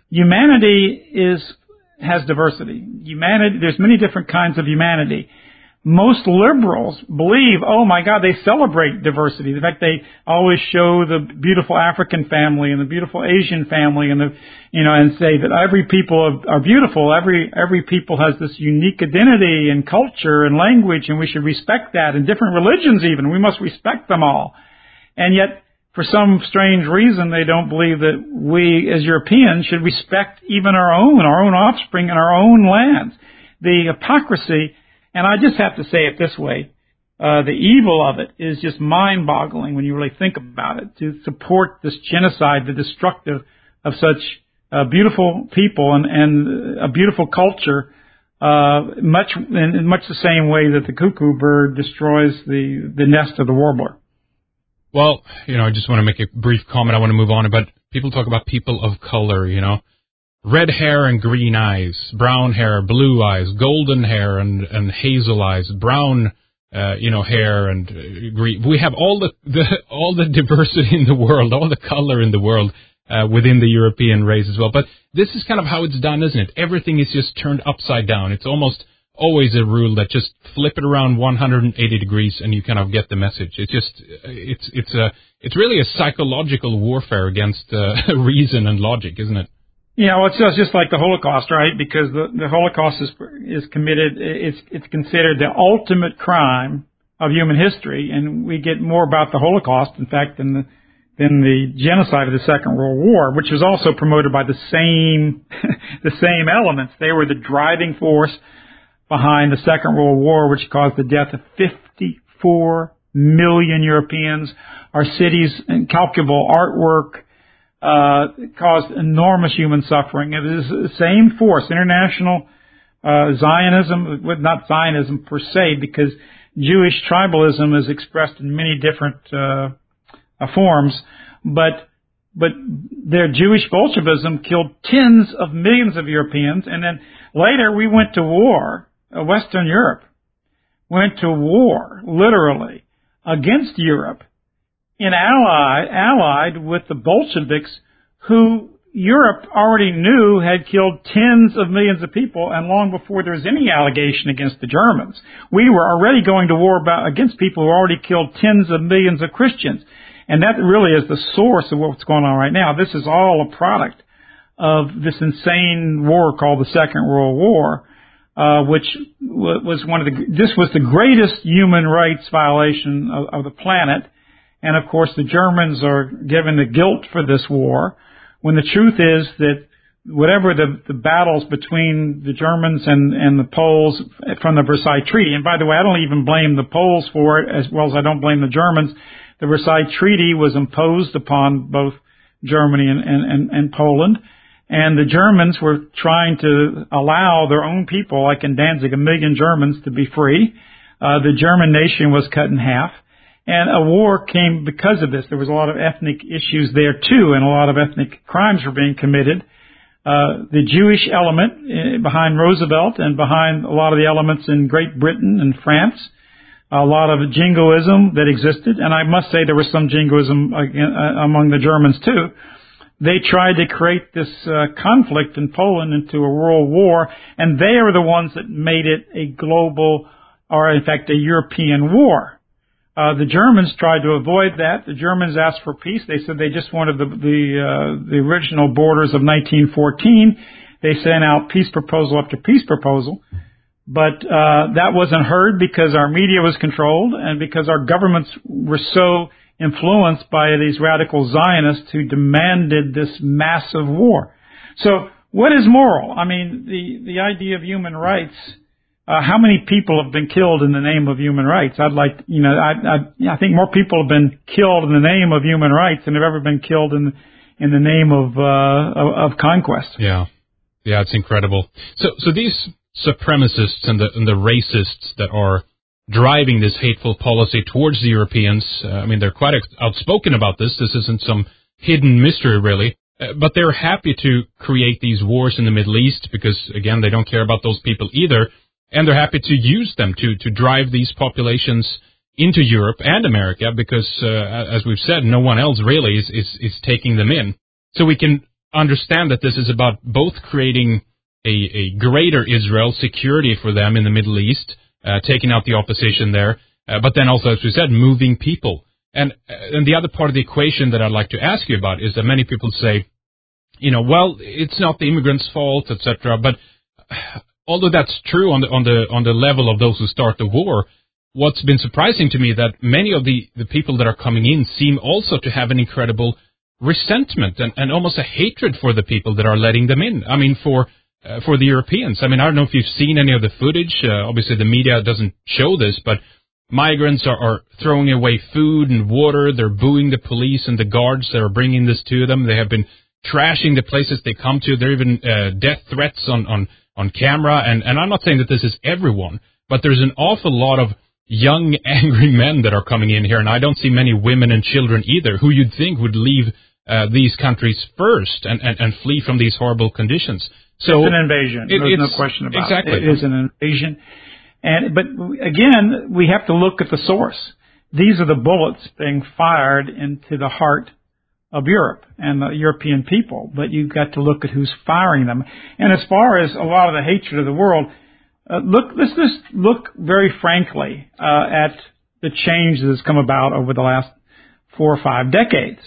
Humanity has diversity. There's many different kinds of humanity. most liberals believe, oh my God, they celebrate diversity. In fact, they always show the beautiful African family and the beautiful Asian family and and say that every people are beautiful. Every people has this unique identity and culture and language, and we should respect that, and different religions even. We must respect them all. And yet, for some strange reason, they don't believe that we as Europeans should respect even our own offspring and our own lands. The hypocrisy, and I just have to say it this way, the evil of it is just mind-boggling when you really think about it, to support this genocide, the destructive of such beautiful people and a beautiful culture, much the same way that the cuckoo bird destroys the nest of the warbler. Well, I just want to make a brief comment. I want to move on, but people talk about people of color, red hair and green eyes, brown hair, blue eyes, golden hair and hazel eyes, brown, hair and green. We have all the diversity in the world, all the color in the world, within the European race as well. But this is kind of how it's done, isn't it? Everything is just turned upside down. It's almost always a rule that just flip it around 180 degrees and you kind of get the message. It's really a psychological warfare against reason and logic, isn't it? Yeah, well, it's just like the Holocaust, right? Because the Holocaust is committed. It's considered the ultimate crime of human history, and we get more about the Holocaust, in fact, than the genocide of the Second World War, which was also promoted by the same elements. They were the driving force behind the Second World War, which caused the death of 54 million Europeans. Our cities, incalculable artwork, caused enormous human suffering. It is the same force, international Zionism, not Zionism per se, because Jewish tribalism is expressed in many different forms, but their Jewish Bolshevism killed tens of millions of Europeans, and then later we went to war. Western Europe went to war, literally, against Europe, and allied with the Bolsheviks, who Europe already knew had killed tens of millions of people, and long before there was any allegation against the Germans. We were already going to war against people who already killed tens of millions of Christians. And that really is the source of what's going on right now. This is all a product of this insane war called the Second World War, which was this was the greatest human rights violation of the planet. And of course, the Germans are given the guilt for this war, when the truth is that whatever the battles between the Germans and the Poles from the Versailles Treaty, and by the way, I don't even blame the Poles for it as well as I don't blame the Germans. The Versailles Treaty was imposed upon both Germany and Poland, and the Germans were trying to allow their own people, like in Danzig, 1 million Germans, to be free. The German nation was cut in half. And a war came because of this. There was a lot of ethnic issues there, too, and a lot of ethnic crimes were being committed. The Jewish element behind Roosevelt and behind a lot of the elements in Great Britain and France, a lot of jingoism that existed. And I must say there was some jingoism among the Germans, too. They tried to create this conflict in Poland into a world war, and they are the ones that made it a global, or in fact a European war. The Germans tried to avoid that. The Germans asked for peace. They said they just wanted the original borders of 1914. They sent out peace proposal after peace proposal. But that wasn't heard because our media was controlled and because our governments were so influenced by these radical Zionists who demanded this massive war. So what is moral? I mean, the idea of human rights. How many people have been killed in the name of human rights? I think more people have been killed in the name of human rights than have ever been killed in the name of conquest. Yeah, it's incredible. So these supremacists and the racists that are driving this hateful policy towards the Europeans, they're quite outspoken about this. This isn't some hidden mystery, really. But they're happy to create these wars in the Middle East because, again, they don't care about those people either. And they're happy to use them to drive these populations into Europe and America because, as we've said, no one else really is taking them in. So we can understand that this is about both creating a greater Israel, security for them in the Middle East, taking out the opposition there. But then also, as we said, moving people. And the other part of the equation that I'd like to ask you about is that many people say, well, it's not the immigrants' fault, etc. But although that's true on the level of those who start the war, what's been surprising to me that many of the people that are coming in seem also to have an incredible resentment and almost a hatred for the people that are letting them in. I mean, for the Europeans. I mean, I don't know if you've seen any of the footage. Obviously, the media doesn't show this, but migrants are throwing away food and water. They're booing the police and the guards that are bringing this to them. They have been trashing the places they come to. There are even death threats on camera. And I'm not saying that this is everyone, but there's an awful lot of young, angry men that are coming in here, and I don't see many women and children either, who you'd think would leave these countries first and flee from these horrible conditions. So it's an invasion. There's no question about exactly. it. It is an invasion. But again, we have to look at the source. These are the bullets being fired into the heart of Europe and the European people, but you've got to look at who's firing them. And as far as a lot of the hatred of the world, let's just look very frankly at the change that has come about over the last 4 or 5 decades.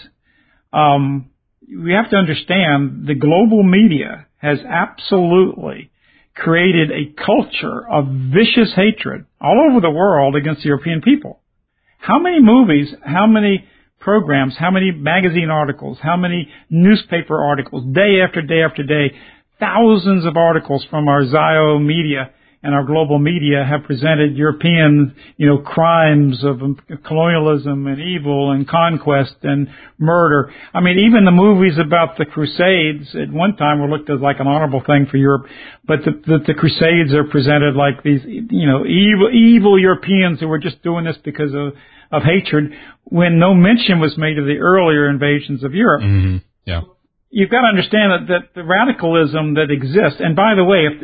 We have to understand the global media has absolutely created a culture of vicious hatred all over the world against the European people. How many movies, how many programs, how many magazine articles, how many newspaper articles, day after day after day, thousands of articles from our Zio media and our global media have presented European, crimes of colonialism and evil and conquest and murder. I mean, even the movies about the Crusades at one time were looked as like an honorable thing for Europe, but the Crusades are presented like these, evil Europeans who were just doing this because of hatred, when no mention was made of the earlier invasions of Europe. Mm-hmm. Yeah. You've got to understand that the radicalism that exists, and by the way,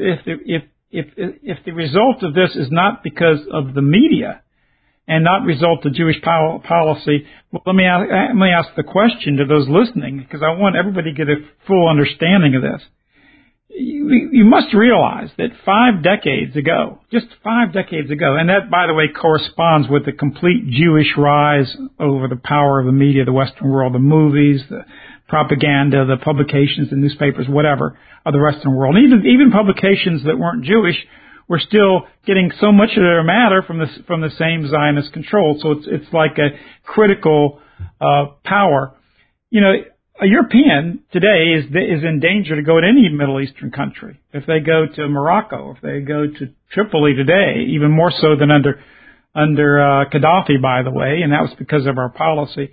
if the result of this is not because of the media and not result of Jewish policy, well, let me ask the question to those listening, because I want everybody to get a full understanding of this. You must realize that 5 decades ago, just 5 decades ago, and that, by the way, corresponds with the complete Jewish rise over the power of the media, the Western world, the movies, the propaganda, the publications, the newspapers, whatever, of the Western world. Even publications that weren't Jewish were still getting so much of their matter from the same Zionist control. So it's like a critical power. A European today is in danger to go to any Middle Eastern country. If they go to Morocco, if they go to Tripoli today, even more so than under Gaddafi, by the way, and that was because of our policy.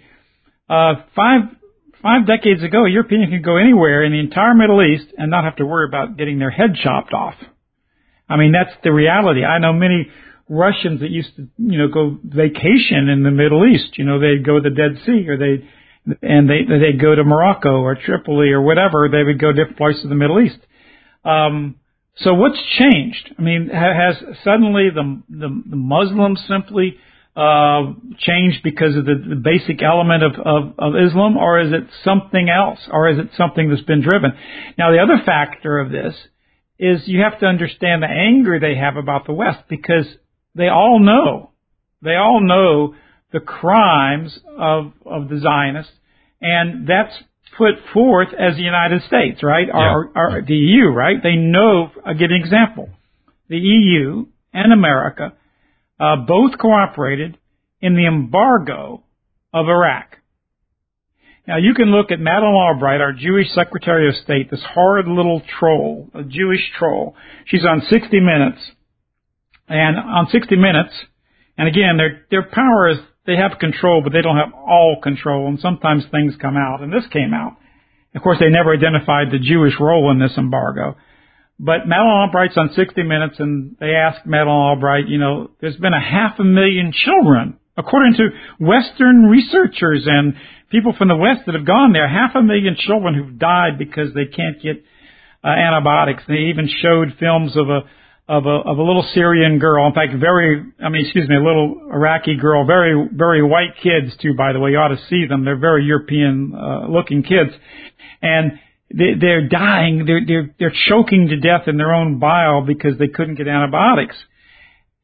5 decades ago, a European could go anywhere in the entire Middle East and not have to worry about getting their head chopped off. I mean, that's the reality. I know many Russians that used to, go vacation in the Middle East. They'd go to the Dead Sea, or they'd go to Morocco or Tripoli or whatever. They would go to different places in the Middle East. So what's changed? I mean, has suddenly the Muslims simply changed because of the basic element of Islam, or is it something else, or is it something that's been driven? Now, the other factor of this is you have to understand the anger they have about the West, because they all know the crimes of the Zionists, and that's put forth as the United States, right? Or the EU, right? They know. I'll give you an example. The EU and America both cooperated in the embargo of Iraq. Now, you can look at Madeleine Albright, our Jewish Secretary of State, this horrid little troll, a Jewish troll. She's on 60 Minutes. And on 60 Minutes, and again, their power is they have control, but they don't have all control, and sometimes things come out, and this came out. Of course, they never identified the Jewish role in this embargo. But Madeleine Albright's on 60 Minutes, and they asked Madeleine Albright, there's been 500,000 children, according to Western researchers and people from the West that have gone there, 500,000 children who've died because they can't get antibiotics. They even showed films of a little Syrian girl, in fact, a little Iraqi girl, very, very white kids too, by the way. You ought to see them. They're very European looking kids. And they're dying. They're choking to death in their own bile because they couldn't get antibiotics.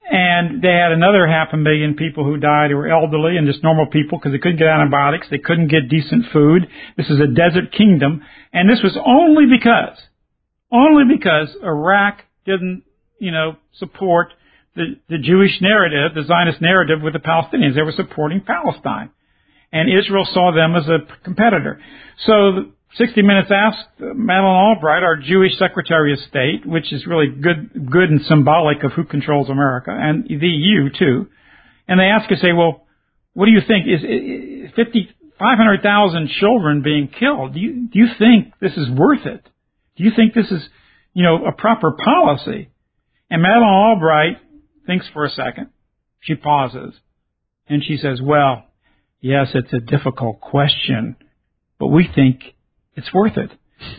And they had another 500,000 people who died who were elderly and just normal people because they couldn't get antibiotics. They couldn't get decent food. This is a desert kingdom. And this was only because Iraq didn't, support the Jewish narrative, the Zionist narrative with the Palestinians. They were supporting Palestine. And Israel saw them as a competitor. So 60 Minutes asked Madeleine Albright, our Jewish Secretary of State, which is really good and symbolic of who controls America, and the EU too. And they asked her, say, well, what do you think? Is 500,000 children being killed? Do you think this is worth it? Do you think this is, a proper policy? And Madeleine Albright thinks for a second. She pauses. And she says, well, yes, it's a difficult question, but we think it's worth it.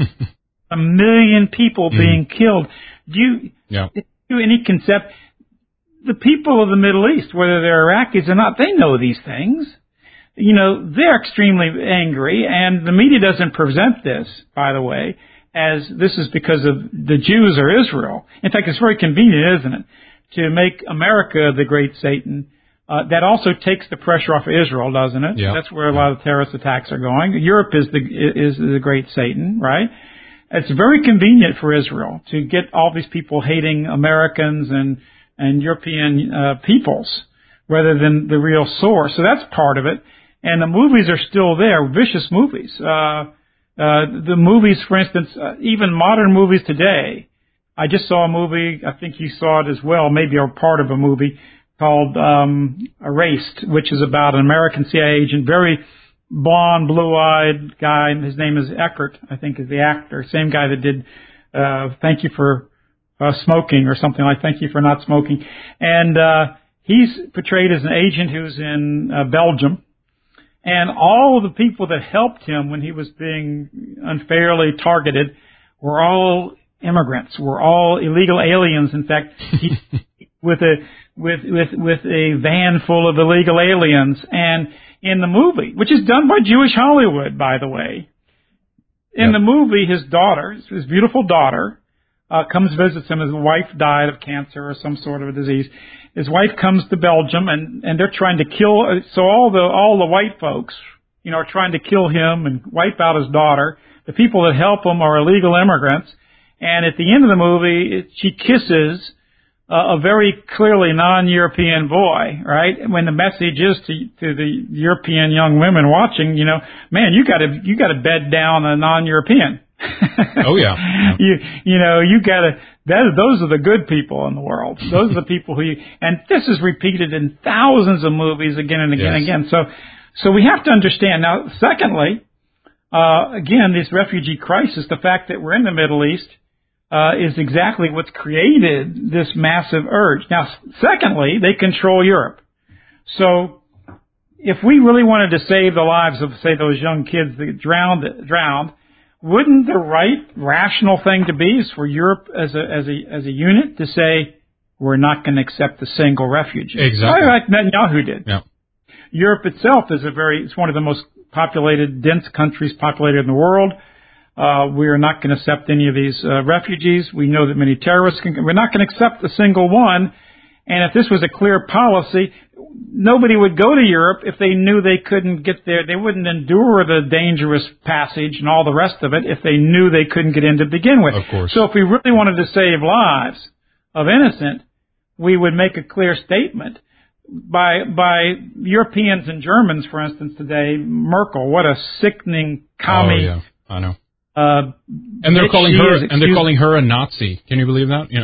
1 million people being killed. Do any concept? The people of the Middle East, whether they're Iraqis or not, they know these things. They're extremely angry, and the media doesn't present this, by the way, as this is because of the Jews or Israel. In fact, it's very convenient, isn't it, to make America the great Satan. That also takes the pressure off of Israel, doesn't it? Yeah. That's where a lot of terrorist attacks are going. Europe is the great Satan, right? It's very convenient for Israel to get all these people hating Americans and European peoples rather than the real source. So that's part of it. And the movies are still there, vicious movies. The movies, for instance, even modern movies today. I just saw a movie, I think you saw it as well, maybe a part of a movie, called Erased, which is about an American CIA agent, very blonde, blue-eyed guy. His name is Eckert, I think is the actor. Same guy that did Thank You for Smoking or something like Thank You for Not Smoking. And he's portrayed as an agent who's in Belgium. And all of the people that helped him when he was being unfairly targeted were all immigrants, were all illegal aliens. In fact, he with a van full of illegal aliens. And in the movie, which is done by Jewish Hollywood, by the way, in the movie, his daughter, his beautiful daughter, comes visits him. His wife died of cancer or some sort of a disease. His wife comes to Belgium, and they're trying to kill. So all the white folks, are trying to kill him and wipe out his daughter. The people that help him are illegal immigrants. And at the end of the movie, she kisses a very clearly non-European boy, right? When the message is to the European young women watching, man, you got to bed down a non-European. Oh yeah. You got to. Those are the good people in the world. Those are the people and this is repeated in thousands of movies again and again and again. So we have to understand. Now, secondly, again, this refugee crisis, the fact that we're in the Middle East, is exactly what's created this massive urge. Now, secondly, they control Europe. So if we really wanted to save the lives of, say, those young kids that drowned, wouldn't the right, rational thing to be is for Europe as a unit to say, we're not going to accept a single refugee? Exactly. Like Netanyahu did. Yeah. Europe itself is it's one of the most populated, dense countries populated in the world. We are not going to accept any of these refugees. We know that many terrorists we're not going to accept a single one. And if this was a clear policy, nobody would go to Europe if they knew they couldn't get there. They wouldn't endure the dangerous passage and all the rest of it if they knew they couldn't get in to begin with. Of course. So if we really wanted to save lives of innocent, we would make a clear statement. By Europeans and Germans, for instance, today, Merkel, what a sickening commie. Oh, yeah, I know. And they're calling her a Nazi. Can you believe that?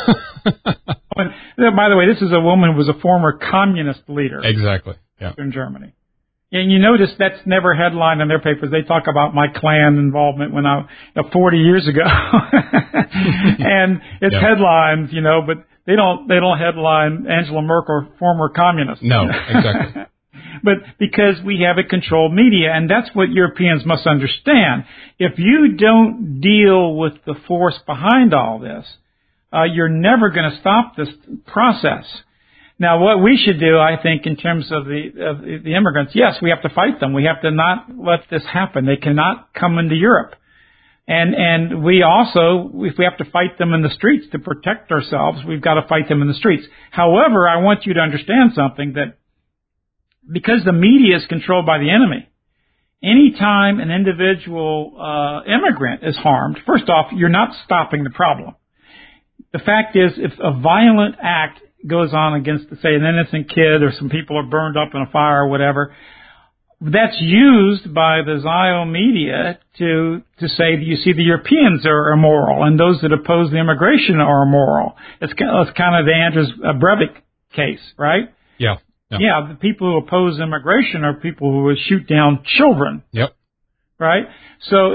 By the way, this is a woman who was a former communist leader. Exactly. Yeah. In Germany. And you notice that's never headlined in their papers. They talk about my Klan involvement 40 years ago. And it's headlines, but they don't headline Angela Merkel, former communist. No, exactly. But because we have a controlled media, and that's what Europeans must understand. If you don't deal with the force behind all this, you're never going to stop this process. Now, what we should do, I think, in terms of the immigrants, yes, we have to fight them. We have to not let this happen. They cannot come into Europe. And we also, if we have to fight them in the streets to protect ourselves, we've got to fight them in the streets. However, I want you to understand something, that because the media is controlled by the enemy, anytime an individual immigrant is harmed, first off, you're not stopping the problem. The fact is, if a violent act goes on against, say, an innocent kid, or some people are burned up in a fire or whatever, that's used by the Zio media to say, you see, the Europeans are immoral and those that oppose the immigration are immoral. It's kind of the Anders Breivik case, right? Yeah. Yeah, the people who oppose immigration are people who would shoot down children. Yep. Right? So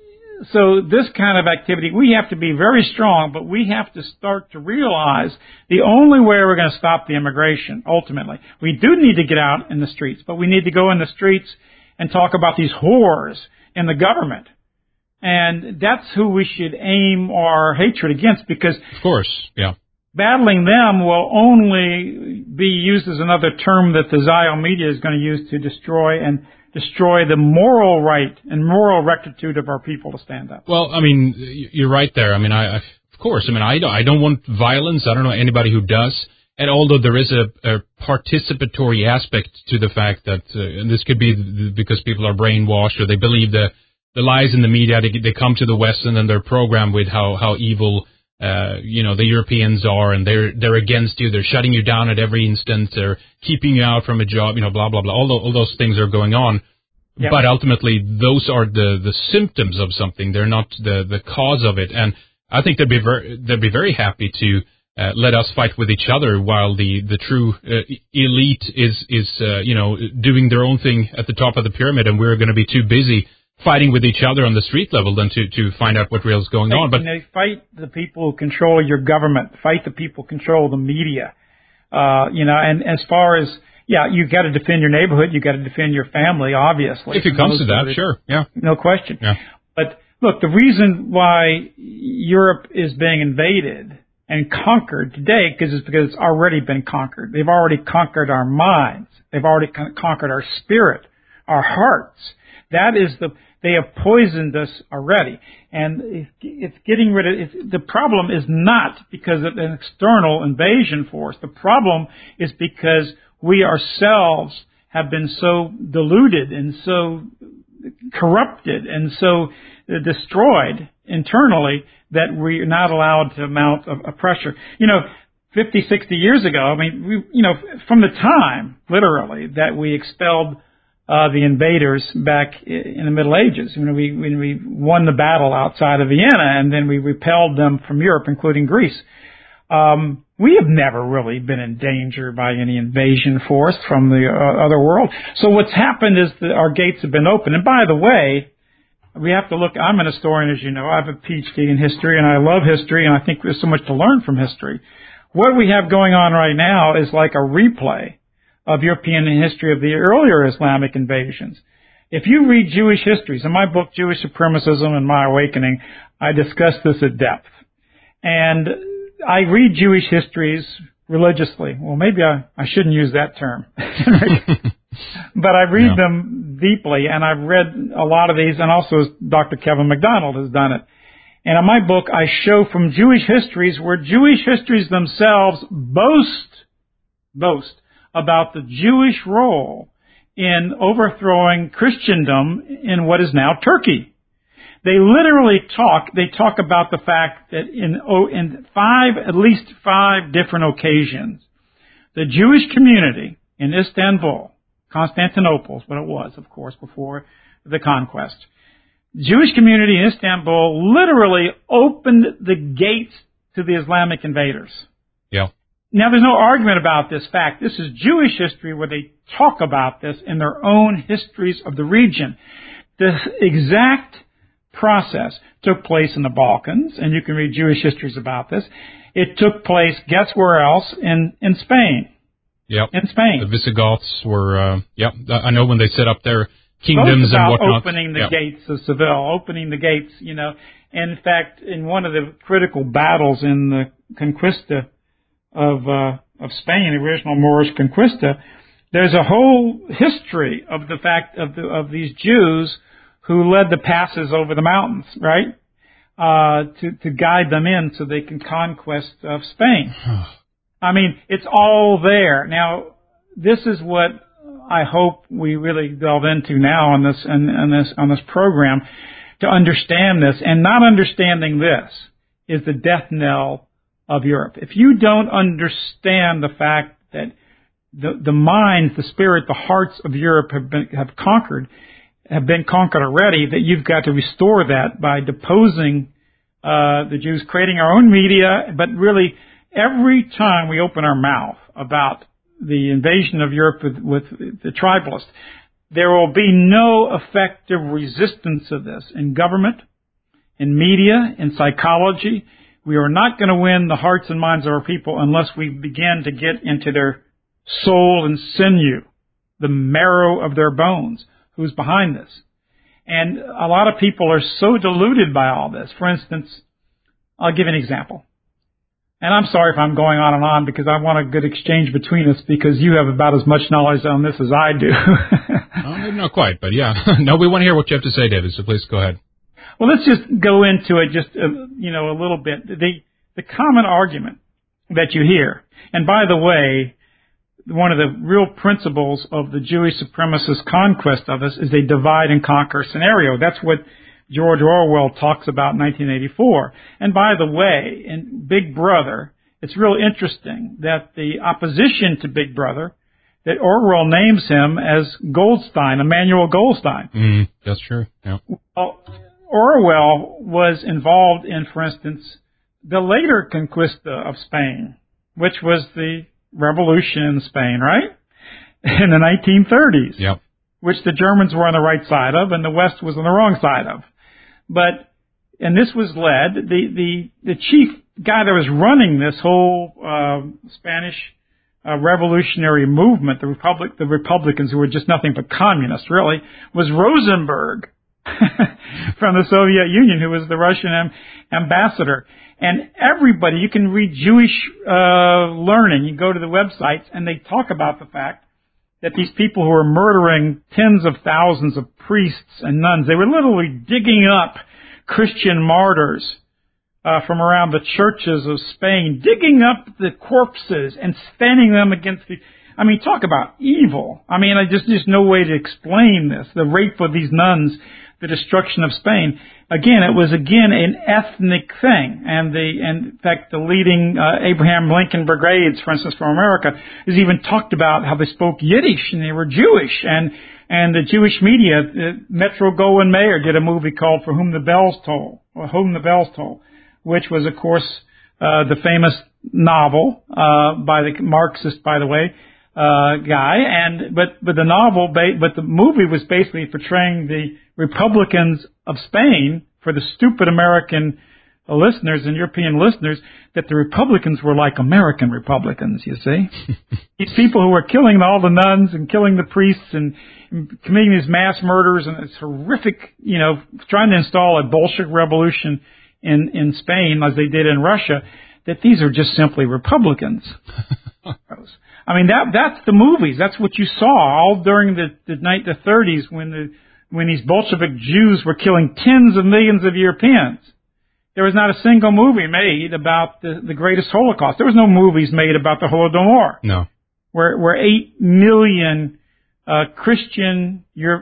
this kind of activity, we have to be very strong, but we have to start to realize the only way we're going to stop the immigration, ultimately, we do need to get out in the streets, but we need to go in the streets and talk about these whores in the government. And that's who we should aim our hatred against, because, of course, yeah, battling them will only be used as another term that the Zio media is going to use to destroy the moral right and moral rectitude of our people to stand up. Well, I mean, you're right there. I mean, of course, I mean, I don't want violence. I don't know anybody who does. And although there is a participatory aspect to the fact that, and this could be because people are brainwashed or they believe the lies in the media, they come to the West and then they're programmed with how evil, the Europeans are, and they're against you. They're shutting you down at every instance. They're keeping you out from a job, blah, blah, blah. All those things are going on. Yep. But ultimately, those are the symptoms of something. They're not the cause of it. And I think they'd be very happy to let us fight with each other while the true elite is doing their own thing at the top of the pyramid, and we're going to be too busy fighting with each other on the street level than to find out what really is going on. But fight the people who control your government. Fight the people who control the media. And as far as, you got to defend your neighborhood. You got to defend your family, obviously. If it comes to that, sure, yeah, no question. Yeah. But look, the reason why Europe is being invaded and conquered today because it's already been conquered. They've already conquered our minds. They've already conquered our spirit, our hearts. They have poisoned us already, and it's getting rid of. The problem is not because of an external invasion force. The problem is because we ourselves have been so deluded and so corrupted and so destroyed internally that we're not allowed to mount a pressure. 50, 60 years ago, I mean, from the time, literally, that we expelled the invaders back in the Middle Ages, when we won the battle outside of Vienna, and then we repelled them from Europe, including Greece. We have never really been in danger by any invasion force from the other world. So what's happened is that our gates have been opened. And by the way, we have to look. I'm an historian, as you know. I have a PhD in history, and I love history, and I think there's so much to learn from history. What we have going on right now is like a replay of European history of the earlier Islamic invasions. If you read Jewish histories, in my book, Jewish Supremacism and My Awakening, I discuss this at depth. And I read Jewish histories religiously. Well, maybe I shouldn't use that term. But I read them deeply, and I've read a lot of these, and also Dr. Kevin MacDonald has done it. And in my book, I show from Jewish histories where Jewish histories themselves boast about the Jewish role in overthrowing Christendom in what is now Turkey. They literally talk about the fact that in at least five different occasions, the Jewish community in Istanbul, Constantinople is what it was, of course, before the conquest. Jewish community in Istanbul literally opened the gates to the Islamic invaders. Yeah. Now, there's no argument about this fact. This is Jewish history where they talk about this in their own histories of the region. This exact process took place in the Balkans, and you can read Jewish histories about this. It took place, guess where else? In Spain. Yep. In Spain. The Visigoths were, I know when they set up their kingdoms and whatnot. Opening the gates of Seville, opening the gates, In fact, in one of the critical battles in the Conquista of Spain, the original Moorish Conquista, there's a whole history of the fact of these Jews who led the passes over the mountains, right? To guide them in so they can conquest of Spain. I mean, it's all there. Now, this is what I hope we really delve into now on this program, to understand this. And not understanding this is the death knell of Europe. If you don't understand the fact that the minds, the spirit, the hearts of Europe have been conquered already, that you've got to restore that by deposing the Jews, creating our own media, but really every time we open our mouth about the invasion of Europe with the tribalists, there will be no effective resistance of this in government, in media, in psychology. We are not going to win the hearts and minds of our people unless we begin to get into their soul and sinew, the marrow of their bones, who's behind this. And a lot of people are so deluded by all this. For instance, I'll give you an example. And I'm sorry if I'm going on because I want a good exchange between us, because you have about as much knowledge on this as I do. Well, maybe not quite, but yeah. No, we want to hear what you have to say, David, so please go ahead. Well, let's just go into it just, a little bit. The common argument that you hear, and by the way, one of the real principles of the Jewish supremacist conquest of us is a divide and conquer scenario. That's what George Orwell talks about in 1984. And by the way, in Big Brother, it's real interesting that the opposition to Big Brother, that Orwell names him as Goldstein, Emmanuel Goldstein. That's true. Yeah. Well, Orwell was involved in, for instance, the later conquista of Spain, which was the revolution in Spain, right? In the 1930s. Yep. Which the Germans were on the right side of and the West was on the wrong side of. And this was led, the chief guy that was running this whole Spanish revolutionary movement, the Republicans, who were just nothing but communists, really, was Rosenberg from the Soviet Union, who was the Russian ambassador. And everybody, you can read Jewish Learning, you go to the websites, and they talk about the fact that these people who were murdering tens of thousands of priests and nuns, they were literally digging up Christian martyrs from around the churches of Spain, digging up the corpses and standing them against talk about evil. There's no way to explain this. The rape of these nuns, the destruction of Spain. Again, it was an ethnic thing. And in fact, the leading Abraham Lincoln Brigades, for instance, from America, has even talked about how they spoke Yiddish and they were Jewish. And the Jewish media, Metro-Goldwyn-Mayer did a movie called For Whom the Bells Toll, which was, of course, the famous novel by the Marxist, by the way, guy. But the movie was basically portraying the Republicans of Spain, for the stupid American listeners and European listeners, that the Republicans were like American Republicans, you see. These people who were killing all the nuns and killing the priests and committing these mass murders, and it's horrific, trying to install a Bolshevik revolution in Spain as they did in Russia, that these are just simply Republicans. That's the movies. That's what you saw all during the 30s when these Bolshevik Jews were killing tens of millions of Europeans. There was not a single movie made about the greatest Holocaust. There was no movies made about the Holodomor. No. Where 8 million Christian,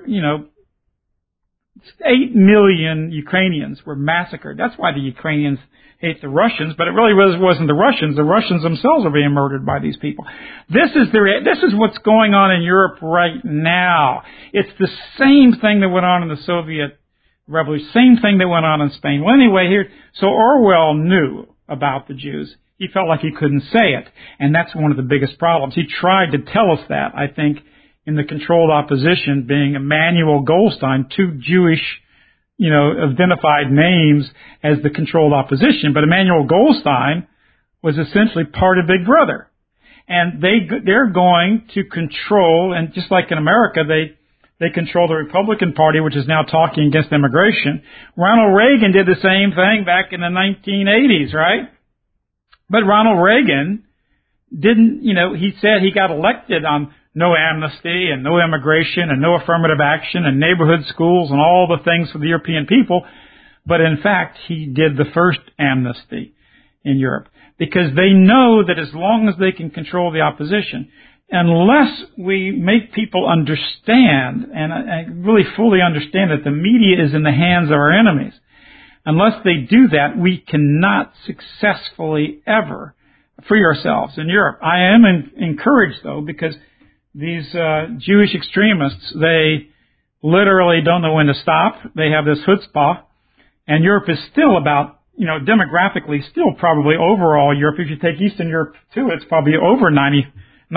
8 million Ukrainians were massacred. That's why the Ukrainians hate the Russians, but it really wasn't the Russians. The Russians themselves are being murdered by these people. This is what's going on in Europe right now. It's the same thing that went on in the Soviet Revolution, same thing that went on in Spain. Well, anyway, so Orwell knew about the Jews. He felt like he couldn't say it, and that's one of the biggest problems. He tried to tell us that, I think, in the controlled opposition, being Emmanuel Goldstein, two Jewish, identified names as the controlled opposition. But Emmanuel Goldstein was essentially part of Big Brother. And they're going to control, and just like in America, they control the Republican Party, which is now talking against immigration. Ronald Reagan did the same thing back in the 1980s, right? But Ronald Reagan didn't, he said he got elected on no amnesty and no immigration and no affirmative action and neighborhood schools and all the things for the European people. But in fact, he did the first amnesty in Europe because they know that as long as they can control the opposition, unless we make people understand and really fully understand that the media is in the hands of our enemies, unless they do that, we cannot successfully ever free ourselves in Europe. I am encouraged, though, because these Jewish extremists, they literally don't know when to stop. They have this chutzpah, and Europe is still about, demographically, still probably overall Europe. If you take Eastern Europe, too, it's probably over 90%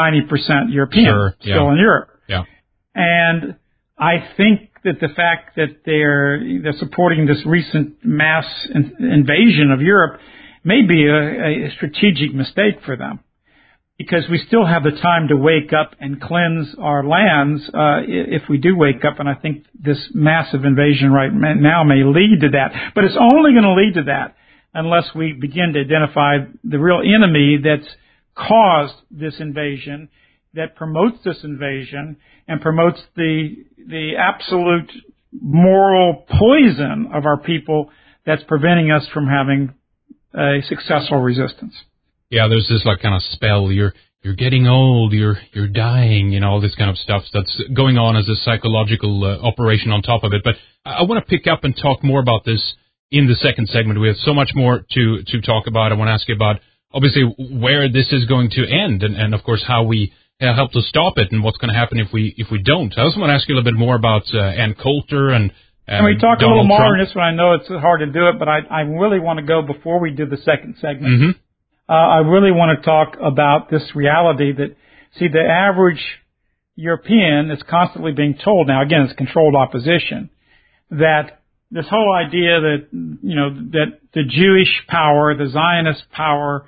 European still in Europe. Yeah. And I think that the fact that they're supporting this recent mass invasion of Europe may be a strategic mistake for them, because we still have the time to wake up and cleanse our lands if we do wake up. And I think this massive invasion right now may lead to that. But it's only going to lead to that unless we begin to identify the real enemy that's caused this invasion, that promotes this invasion, and promotes the absolute moral poison of our people that's preventing us from having a successful resistance. Yeah, there's this kind of spell. You're getting old. You're dying. All this kind of stuff that's going on as a psychological operation on top of it. But I want to pick up and talk more about this in the second segment. We have so much more to talk about. I want to ask you about obviously where this is going to end, and of course how we help to stop it, and what's going to happen if we don't. I also want to ask you a little bit more about Ann Coulter and. Can we talk Donald a little more Trump. on this one? I know it's hard to do it, but I really want to go before we do the second segment. Mm-hmm. I really want to talk about this reality that, see, the average European is constantly being told now, again, it's controlled opposition, that this whole idea that, that the Jewish power, the Zionist power,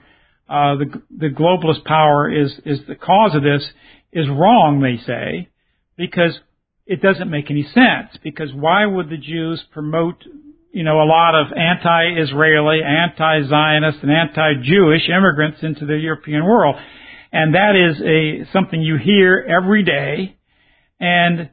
the globalist power is the cause of this is wrong, they say, because it doesn't make any sense, because why would the Jews promote, a lot of anti-Israeli, anti-Zionist, and anti-Jewish immigrants into the European world? And that is something you hear every day, and,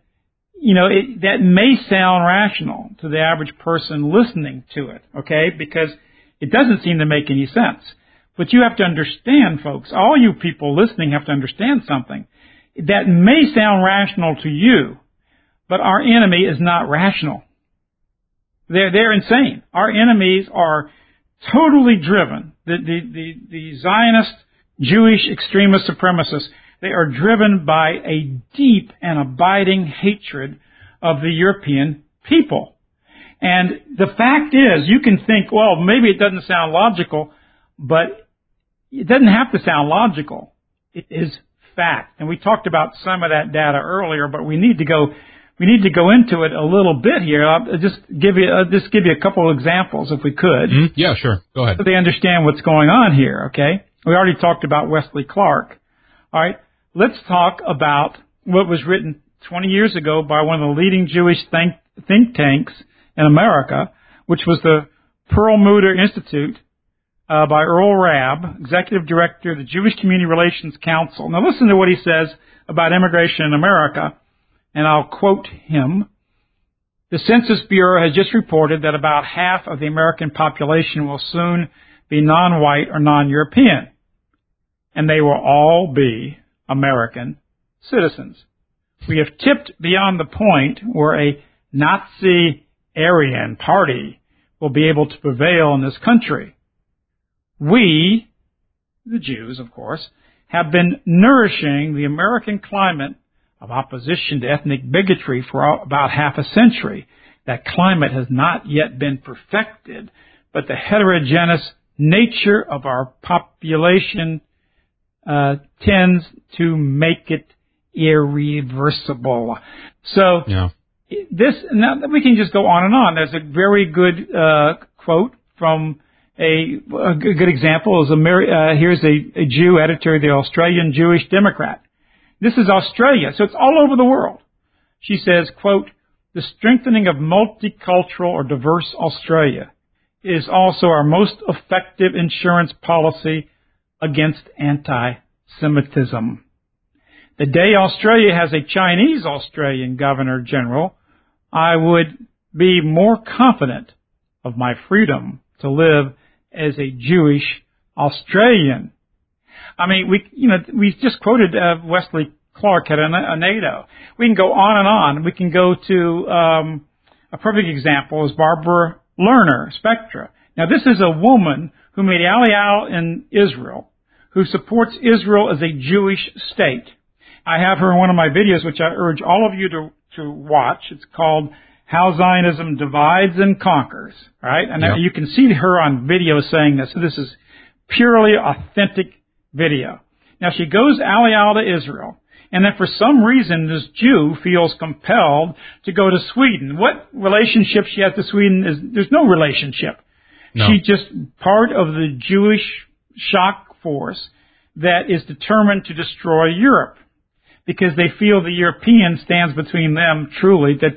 that may sound rational to the average person listening to it, okay, because it doesn't seem to make any sense. But you have to understand, folks, all you people listening have to understand something. That may sound rational to you, but our enemy is not rational. They're insane. Our enemies are totally driven. The Zionist, Jewish extremist supremacists, they are driven by a deep and abiding hatred of the European people. And the fact is, you can think, well, maybe it doesn't sound logical, but it doesn't have to sound logical. It is fact. And we talked about some of that data earlier, but we need to go into it a little bit here. I'll just give you a couple of examples if we could. Mm-hmm. Yeah, sure. Go ahead. So they understand what's going on here, okay? We already talked about Wesley Clark. All right. Let's talk about what was written 20 years ago by one of the leading Jewish think tanks in America, which was the Perlmutter Institute by Earl Rabb, Executive Director of the Jewish Community Relations Council. Now listen to what he says about immigration in America. And I'll quote him. The Census Bureau has just reported that about half of the American population will soon be non-white or non-European, and they will all be American citizens. We have tipped beyond the point where a Nazi-Aryan party will be able to prevail in this country. We, the Jews, of course, have been nourishing the American climate of opposition to ethnic bigotry for about half a century. That climate has not yet been perfected, but the heterogeneous nature of our population tends to make it irreversible. So now we can just go on and on. There's a very good quote from a good example is here's a Jew editor of the Australian Jewish Democrat. This is Australia, so it's all over the world. She says, quote, the strengthening of multicultural or diverse Australia is also our most effective insurance policy against anti-Semitism. The day Australia has a Chinese Australian Governor General, I would be more confident of my freedom to live as a Jewish Australian. I mean, we just quoted Wesley Clark at NATO. We can go on and on. We can go to a perfect example is Barbara Lerner, Spectra. Now, this is a woman who made Aliyah in Israel, who supports Israel as a Jewish state. I have her in one of my videos, which I urge all of you to watch. It's called How Zionism Divides and Conquers. Right? And you can see her on video saying this. So this is purely authentic video. Now, she goes Aliyah to Israel. And then for some reason, this Jew feels compelled to go to Sweden. What relationship she has to Sweden there's no relationship. No. She's just part of the Jewish shock force that is determined to destroy Europe, because they feel the European stands between them truly, that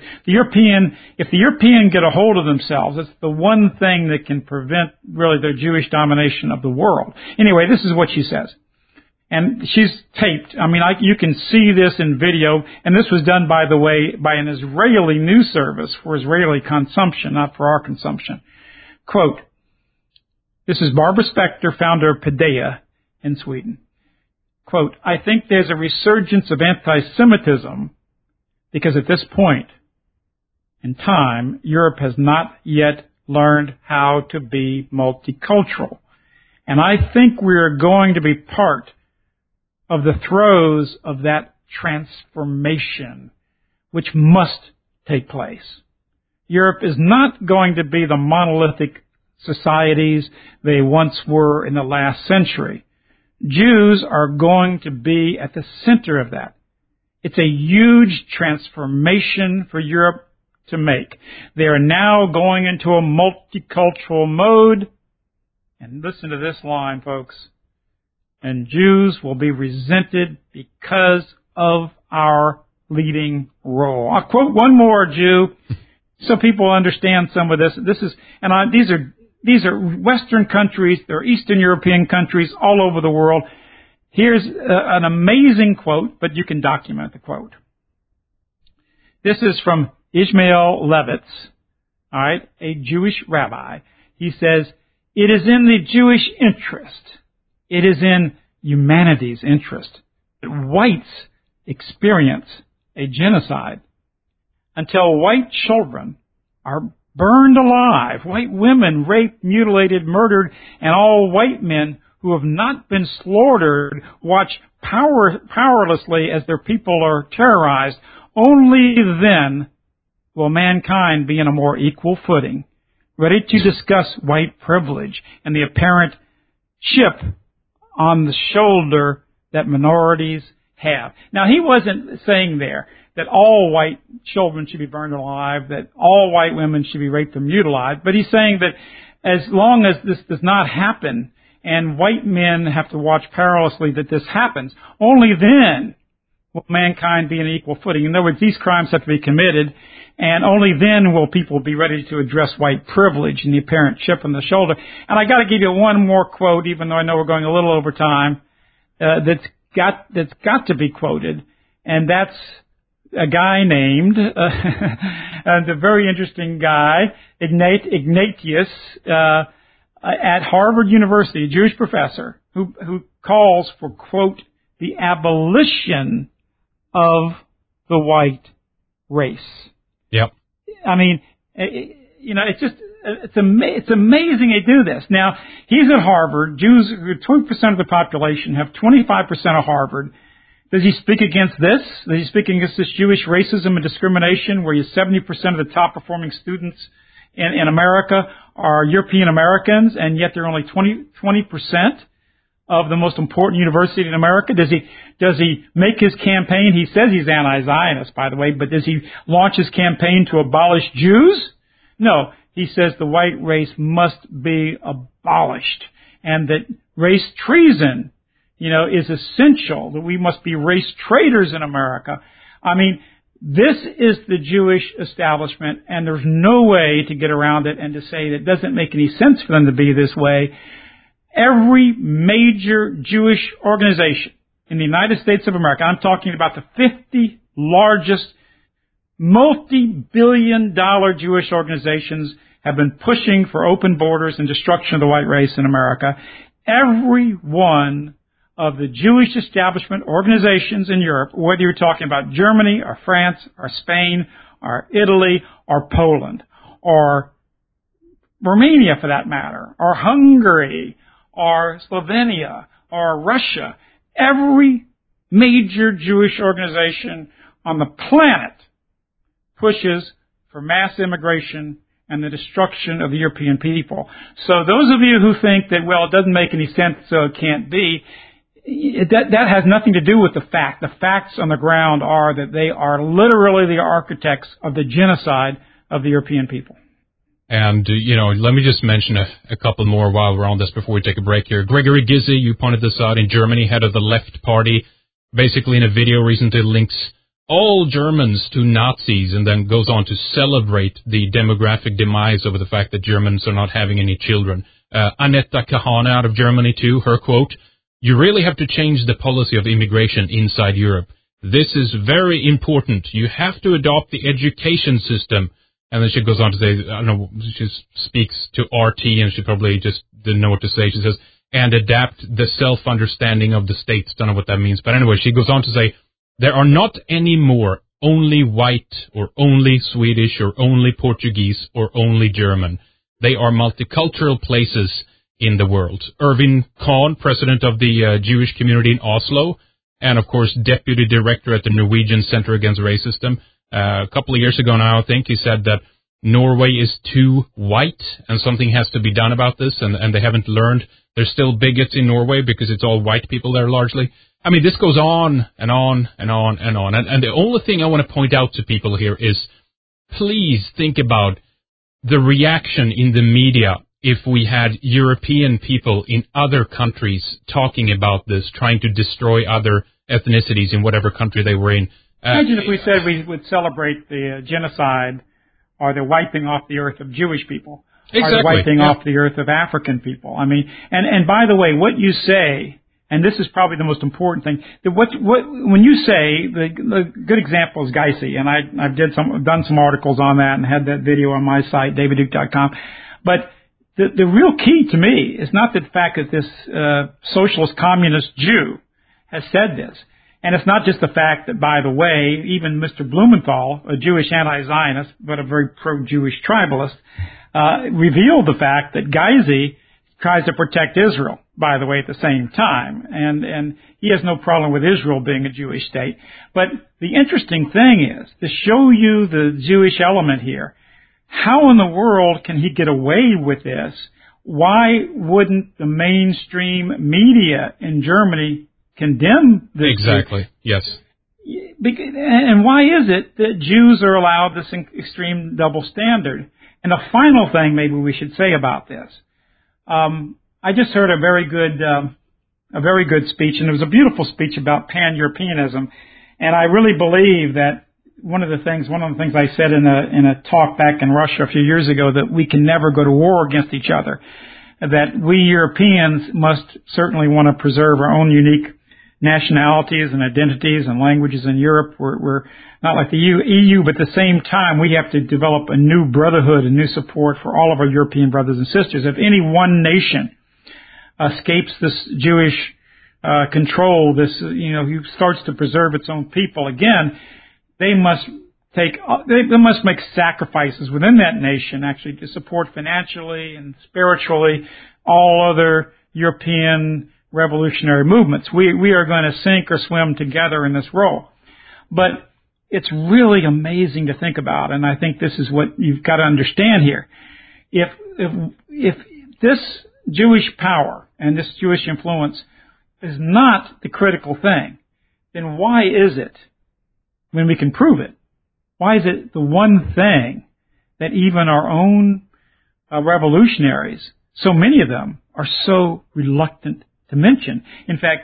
if the European get a hold of themselves, it's the one thing that can prevent really their Jewish domination of the world. Anyway, this is what she says. And she's taped. I mean, you can see this in video, and this was done, by the way, by an Israeli news service for Israeli consumption, not for our consumption. Quote, this is Barbara Spector, founder of Paideia in Sweden. Quote, I think there's a resurgence of anti-Semitism because at this point in time, Europe has not yet learned how to be multicultural. And I think we're going to be part of the throes of that transformation, which must take place. Europe is not going to be the monolithic societies they once were in the last century. Jews are going to be at the center of that. It's a huge transformation for Europe to make. They are now going into a multicultural mode. And listen to this line, folks. And Jews will be resented because of our leading role. I'll quote one more Jew so people understand some of this. These are Western countries. They're Eastern European countries all over the world. Here's an amazing quote, but you can document the quote. This is from Ishmael Levitz, all right, a Jewish rabbi. He says, it is in the Jewish interest, it is in humanity's interest that whites experience a genocide until white children are burned alive, white women raped, mutilated, murdered, and all white men who have not been slaughtered watch powerlessly as their people are terrorized. Only then will mankind be in a more equal footing, ready to discuss white privilege and the apparent chip on the shoulder that minorities have. Now, he wasn't saying there that all white children should be burned alive, that all white women should be raped and mutilated, but he's saying that as long as this does not happen and white men have to watch powerlessly that this happens, only then will mankind be in equal footing. In other words, these crimes have to be committed, and only then will people be ready to address white privilege and the apparent chip on the shoulder. And I got to give you one more quote, even though I know we're going a little over time, that's got to be quoted, and that's a guy named, a very interesting guy, Ignatius, at Harvard University, a Jewish professor, who calls for, quote, the abolition of the white race. Yep. I mean, it's amazing they do this. Now, he's at Harvard. Jews, 20% of the population, have 25% of Harvard. Does he speak against this? Does he speak against this Jewish racism and discrimination where 70% of the top performing students in America are European Americans, and yet they're only 20% of the most important university in America? Does he make his campaign? He says he's anti-Zionist, by the way, but does he launch his campaign to abolish Jews? No. He says the white race must be abolished, and that race treason, is essential, that we must be race traitors in America. I mean, this is the Jewish establishment, and there's no way to get around it and to say that it doesn't make any sense for them to be this way. Every major Jewish organization in the United States of America, I'm talking about the 50 largest multi-billion-dollar Jewish organizations, have been pushing for open borders and destruction of the white race in America. Every one of the Jewish establishment organizations in Europe, whether you're talking about Germany or France or Spain or Italy or Poland or Romania for that matter, or Hungary or Slovenia or Russia, every major Jewish organization on the planet pushes for mass immigration and the destruction of the European people. So those of you who think that, well, it doesn't make any sense, so it can't be, that has nothing to do with the fact. The facts on the ground are that they are literally the architects of the genocide of the European people. And, let me just mention a couple more while we're on this before we take a break here. Gregory Gysi, you pointed this out, in Germany, head of the Left Party, basically in a video recently links all Germans to Nazis and then goes on to celebrate the demographic demise over the fact that Germans are not having any children. Annetta Kahane out of Germany, too, her quote, "You really have to change the policy of immigration inside Europe. This is very important. You have to adopt the education system." And then she goes on to say, I don't know, she speaks to RT and she probably just didn't know what to say. She says, and adapt the self-understanding of the states. Don't know what that means. But anyway, she goes on to say, there are not any more only white or only Swedish or only Portuguese or only German. They are multicultural places in the world. Irvin Kahn, president of the Jewish community in Oslo, and of course deputy director at the Norwegian Center Against Racism. A couple of years ago now, I think, he said that Norway is too white and something has to be done about this, and they haven't learned. There's still bigots in Norway because it's all white people there largely. I mean, this goes on and on and on and on. And the only thing I want to point out to people here is please think about the reaction in the media if we had European people in other countries talking about this, trying to destroy other ethnicities in whatever country they were in. Imagine if we said we would celebrate the genocide or the wiping off the earth of Jewish people, or the wiping off the earth of African people. I mean, and by the way, what you say, and this is probably the most important thing, that when you say, the good example is Gysi, and I've done some articles on that and had that video on my site, davidduke.com. But the real key to me is not the fact that this socialist communist Jew has said this. And it's not just the fact that, by the way, even Mr. Blumenthal, a Jewish anti-Zionist, but a very pro-Jewish tribalist, revealed the fact that Gysi tries to protect Israel, by the way, at the same time. And he has no problem with Israel being a Jewish state. But the interesting thing is, to show you the Jewish element here, how in the world can he get away with this? Why wouldn't the mainstream media in Germany condemn this? Exactly, yes. And why is it that Jews are allowed this extreme double standard? And the final thing maybe we should say about this. I just heard a very good speech, and it was a beautiful speech about pan-Europeanism. And I really believe that one of the things I said in a talk back in Russia a few years ago, that we can never go to war against each other. That we Europeans must certainly want to preserve our own unique nationalities and identities and languages in Europe. We're not like the EU, but at the same time, we have to develop a new brotherhood and new support for all of our European brothers and sisters. If any one nation escapes this Jewish control, who starts to preserve its own people again, they must make sacrifices within that nation, actually, to support financially and spiritually all other European revolutionary movements. We are going to sink or swim together in this role. But it's really amazing to think about, and I think this is what you've got to understand here. If this Jewish power and this Jewish influence is not the critical thing, then why is it, when we can prove it, why is it the one thing that even our own revolutionaries, so many of them, are so reluctant to mention? In fact,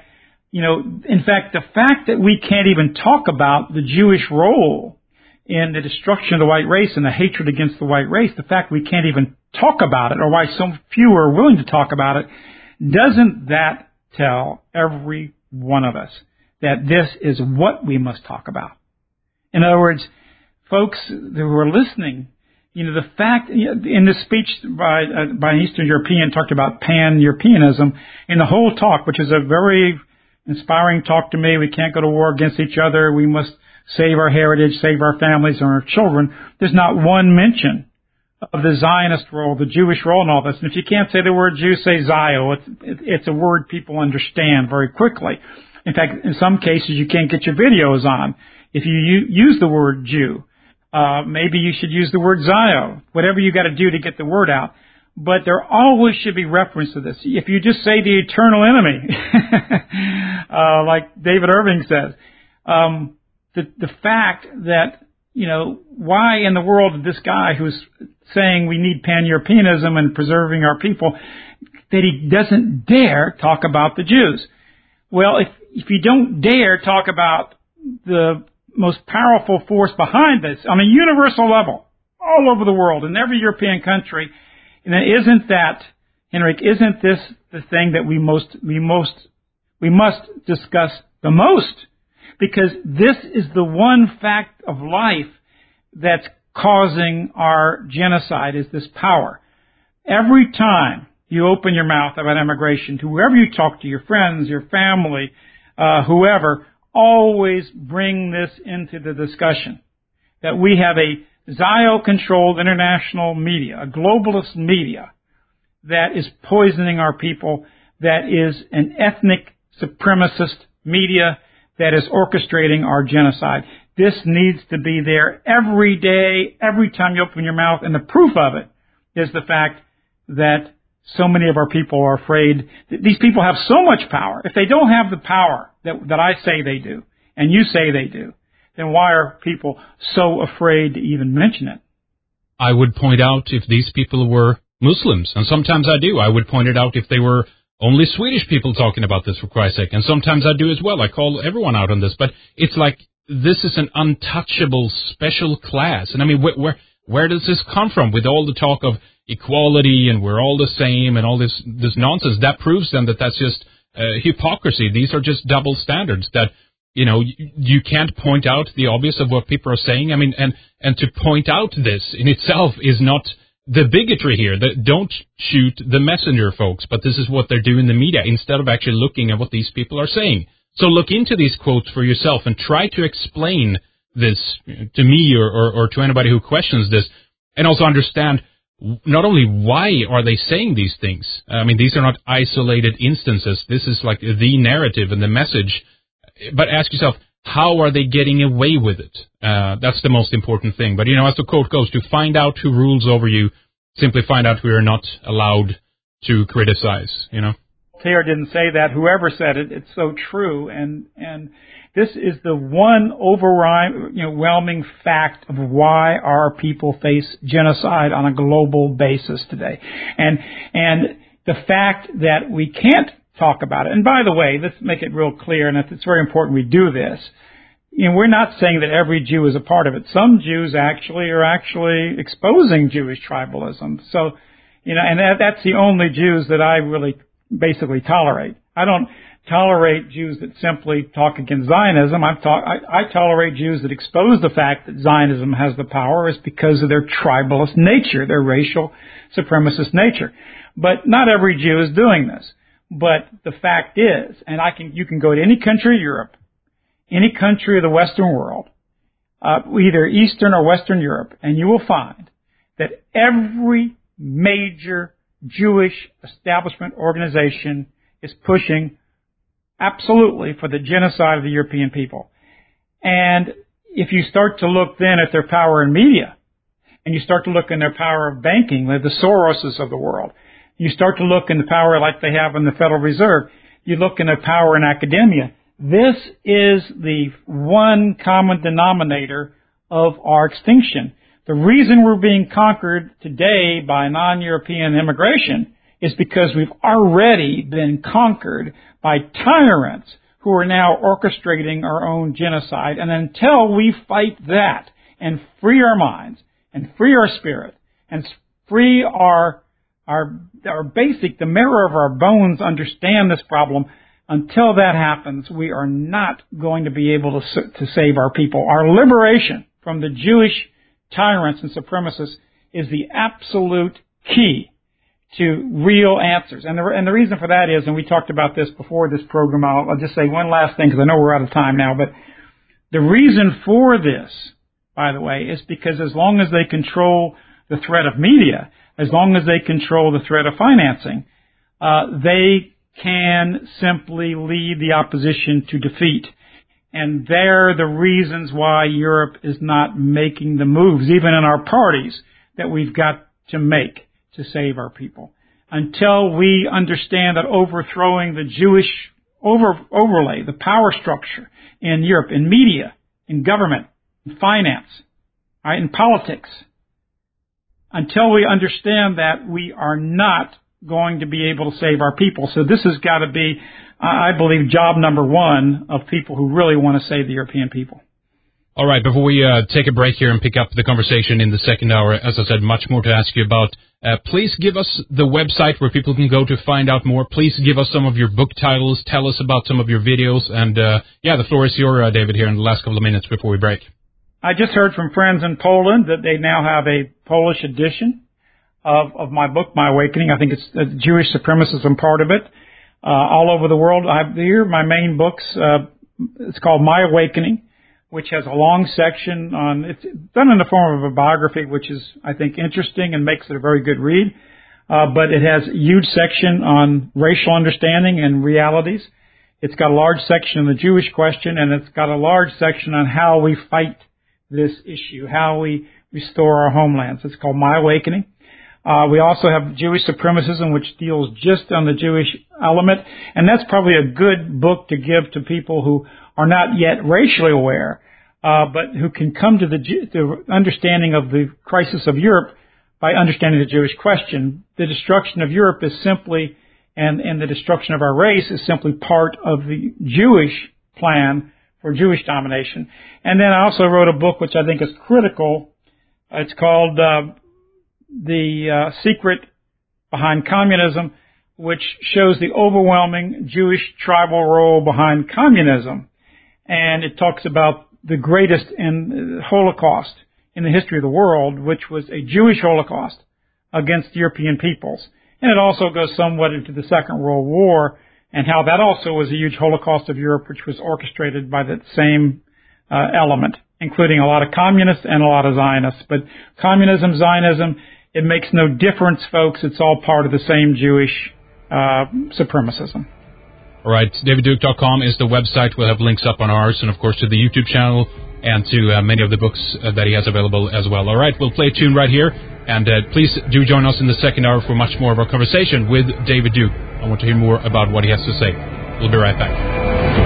the fact that we can't even talk about the Jewish role in the destruction of the white race and the hatred against the white race, the fact we can't even talk about it, or why so few are willing to talk about it, doesn't that tell every one of us that this is what we must talk about. In other words, folks who are listening, the fact, in this speech by an Eastern European talked about pan-Europeanism, in the whole talk, which is a very inspiring talk to me. We can't go to war against each other. We must save our heritage, save our families and our children. There's not one mention of the Zionist role, the Jewish role in all this. And if you can't say the word Jew, say Zio. It's a word people understand very quickly. In fact, in some cases, you can't get your videos on if you use the word Jew. Maybe you should use the word Zio, whatever you got to do to get the word out. But there always should be reference to this. If you just say the eternal enemy, like David Irving says, the fact that, why in the world did this guy who's saying we need pan-Europeanism and preserving our people, that he doesn't dare talk about the Jews? Well, if you don't dare talk about the most powerful force behind this on a universal level, all over the world, in every European country, and isn't that, Henrik, isn't this the thing that we must discuss the most? Because this is the one fact of life that's causing our genocide, is this power. Every time you open your mouth about immigration, to whoever you talk to, your friends, your family, whoever, always bring this into the discussion. That we have a Zio-controlled international media, a globalist media, that is poisoning our people, that is an ethnic supremacist media that is orchestrating our genocide. This needs to be there every day, every time you open your mouth, and the proof of it is the fact that so many of our people are afraid. These people have so much power. If they don't have the power that I say they do, and you say they do, then why are people so afraid to even mention it? I would point out if these people were Muslims, and sometimes I do. I would point it out if they were only Swedish people talking about this, for Christ's sake, and sometimes I do as well. I call everyone out on this, but it's like this is an untouchable special class. And I mean, where does this come from with all the talk of equality and we're all the same and all this nonsense? That proves then that that's just hypocrisy. These are just double standards that, you can't point out the obvious of what people are saying. I mean, and to point out this in itself is not the bigotry here. Don't shoot the messenger, folks, but this is what they're doing in the media instead of actually looking at what these people are saying. So look into these quotes for yourself and try to explain this to me or to anybody who questions this, and also understand not only why are they saying these things. I mean, these are not isolated instances. This is like the narrative and the message. But ask yourself, how are they getting away with it? That's the most important thing. But, as the quote goes, to find out who rules over you, simply find out who you're not allowed to criticize, Voltaire didn't say that. Whoever said it, it's so true. And this is the one overwhelming fact of why our people face genocide on a global basis today. And the fact that we can't talk about it. And by the way, let's make it real clear, and it's very important we do this. We're not saying that every Jew is a part of it. Some Jews are actually exposing Jewish tribalism. So, and that's the only Jews that I really basically tolerate. I don't tolerate Jews that simply talk against Zionism. I tolerate Jews that expose the fact that Zionism has the power is because of their tribalist nature, their racial supremacist nature. But not every Jew is doing this. But the fact is, and you can go to any country of Europe, any country of the Western world, either Eastern or Western Europe, and you will find that every major Jewish establishment organization is pushing absolutely for the genocide of the European people. And if you start to look then at their power in media, and you start to look in their power of banking, the Soroses of the world, you start to look in the power like they have in the Federal Reserve, you look in their power in academia, this is the one common denominator of our extinction. The reason we're being conquered today by non-European immigration is because we've already been conquered by tyrants who are now orchestrating our own genocide. And until we fight that and free our minds and free our spirit and free our basic, the marrow of our bones, understand this problem, Until that happens, we are not going to be able to save our people. Our liberation from the Jewish tyrants and supremacists is the absolute key to real answers. And the reason for that is, and we talked about this before this program, I'll just say one last thing because I know we're out of time now, but the reason for this, by the way, is because as long as they control the threat of media, as long as they control the threat of financing, they can simply lead the opposition to defeat. And they're the reasons why Europe is not making the moves, even in our parties, that we've got to make to save our people. Until we understand that overthrowing the Jewish overlay, the power structure in Europe, in media, in government, in finance, right, in politics, until we understand that, we are not going to be able to save our people. So this has got to be, I believe, job number one of people who really want to save the European people. All right, before we take a break here and pick up the conversation in the second hour, as I said, much more to ask you about. Please give us the website where people can go to find out more. Please give us some of your book titles. Tell us about some of your videos. And, the floor is yours, David, here in the last couple of minutes before we break. I just heard from friends in Poland that they now have a Polish edition of my book, My Awakening. I think it's Jewish supremacism part of it. All over the world, I have here my main books. It's called My Awakening, which has a long section on, it's done in the form of a biography, which is, I think, interesting and makes it a very good read. But it has a huge section on racial understanding and realities. It's got a large section on the Jewish question, and it's got a large section on how we fight this issue, how we restore our homelands. It's called My Awakening. We also have Jewish Supremacism, which deals just on the Jewish element, and that's probably a good book to give to people who are not yet racially aware, but who can come to the understanding of the crisis of Europe by understanding the Jewish question. The destruction of Europe is simply, and the destruction of our race is simply part of the Jewish plan for Jewish domination. And then I also wrote a book which I think is critical. It's called The Secret Behind Communism, which shows the overwhelming Jewish tribal role behind communism. And it talks about the greatest Holocaust in the history of the world, which was a Jewish Holocaust against European peoples. And it also goes somewhat into the Second World War and how that also was a huge Holocaust of Europe, which was orchestrated by that same element, including a lot of communists and a lot of Zionists. But communism, Zionism, it makes no difference, folks. It's all part of the same Jewish supremacism. All right, DavidDuke.com is the website. We'll have links up on ours and, of course, to the YouTube channel and to many of the books that he has available as well. All right, we'll play a tune right here. And please do join us in the second hour for much more of our conversation with David Duke. I want to hear more about what he has to say. We'll be right back.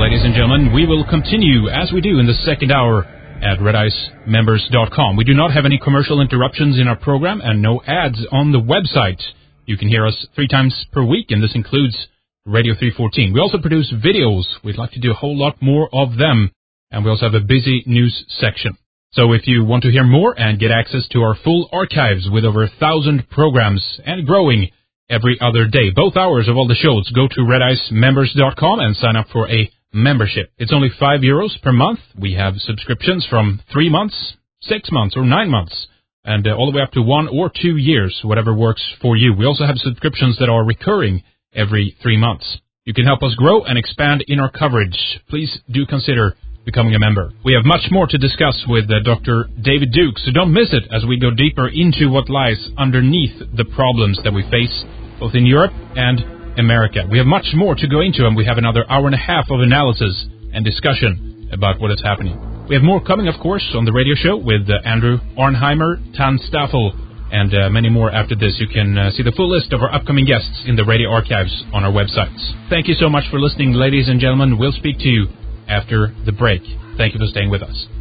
ladies and gentlemen, we will continue as we do in the second hour at redicemembers.com. We do not have any commercial interruptions in our program and no ads on the website. You can hear us 3 times per week, and this includes Radio 314. We also produce videos. We'd like to do a whole lot more of them, and we also have a busy news section. So if you want to hear more and get access to our full archives with over 1,000 programs and growing every other day, both hours of all the shows, go to redicemembers.com and sign up for a membership. It's only €5 per month. We have subscriptions from 3 months, 6 months, or 9 months, and all the way up to 1 or 2 years, whatever works for you. We also have subscriptions that are recurring every 3 months. You can help us grow and expand in our coverage. Please do consider becoming a member. We have much more to discuss with Dr. David Duke, so don't miss it as we go deeper into what lies underneath the problems that we face both in Europe and America. We have much more to go into, and we have another hour and a half of analysis and discussion about what is happening. We have more coming, of course, on the radio show with Andrew Arnheimer, Tan Staffel, and many more after this. You can see the full list of our upcoming guests in the radio archives on our websites. Thank you so much for listening, ladies and gentlemen. We'll speak to you after the break. Thank you for staying with us.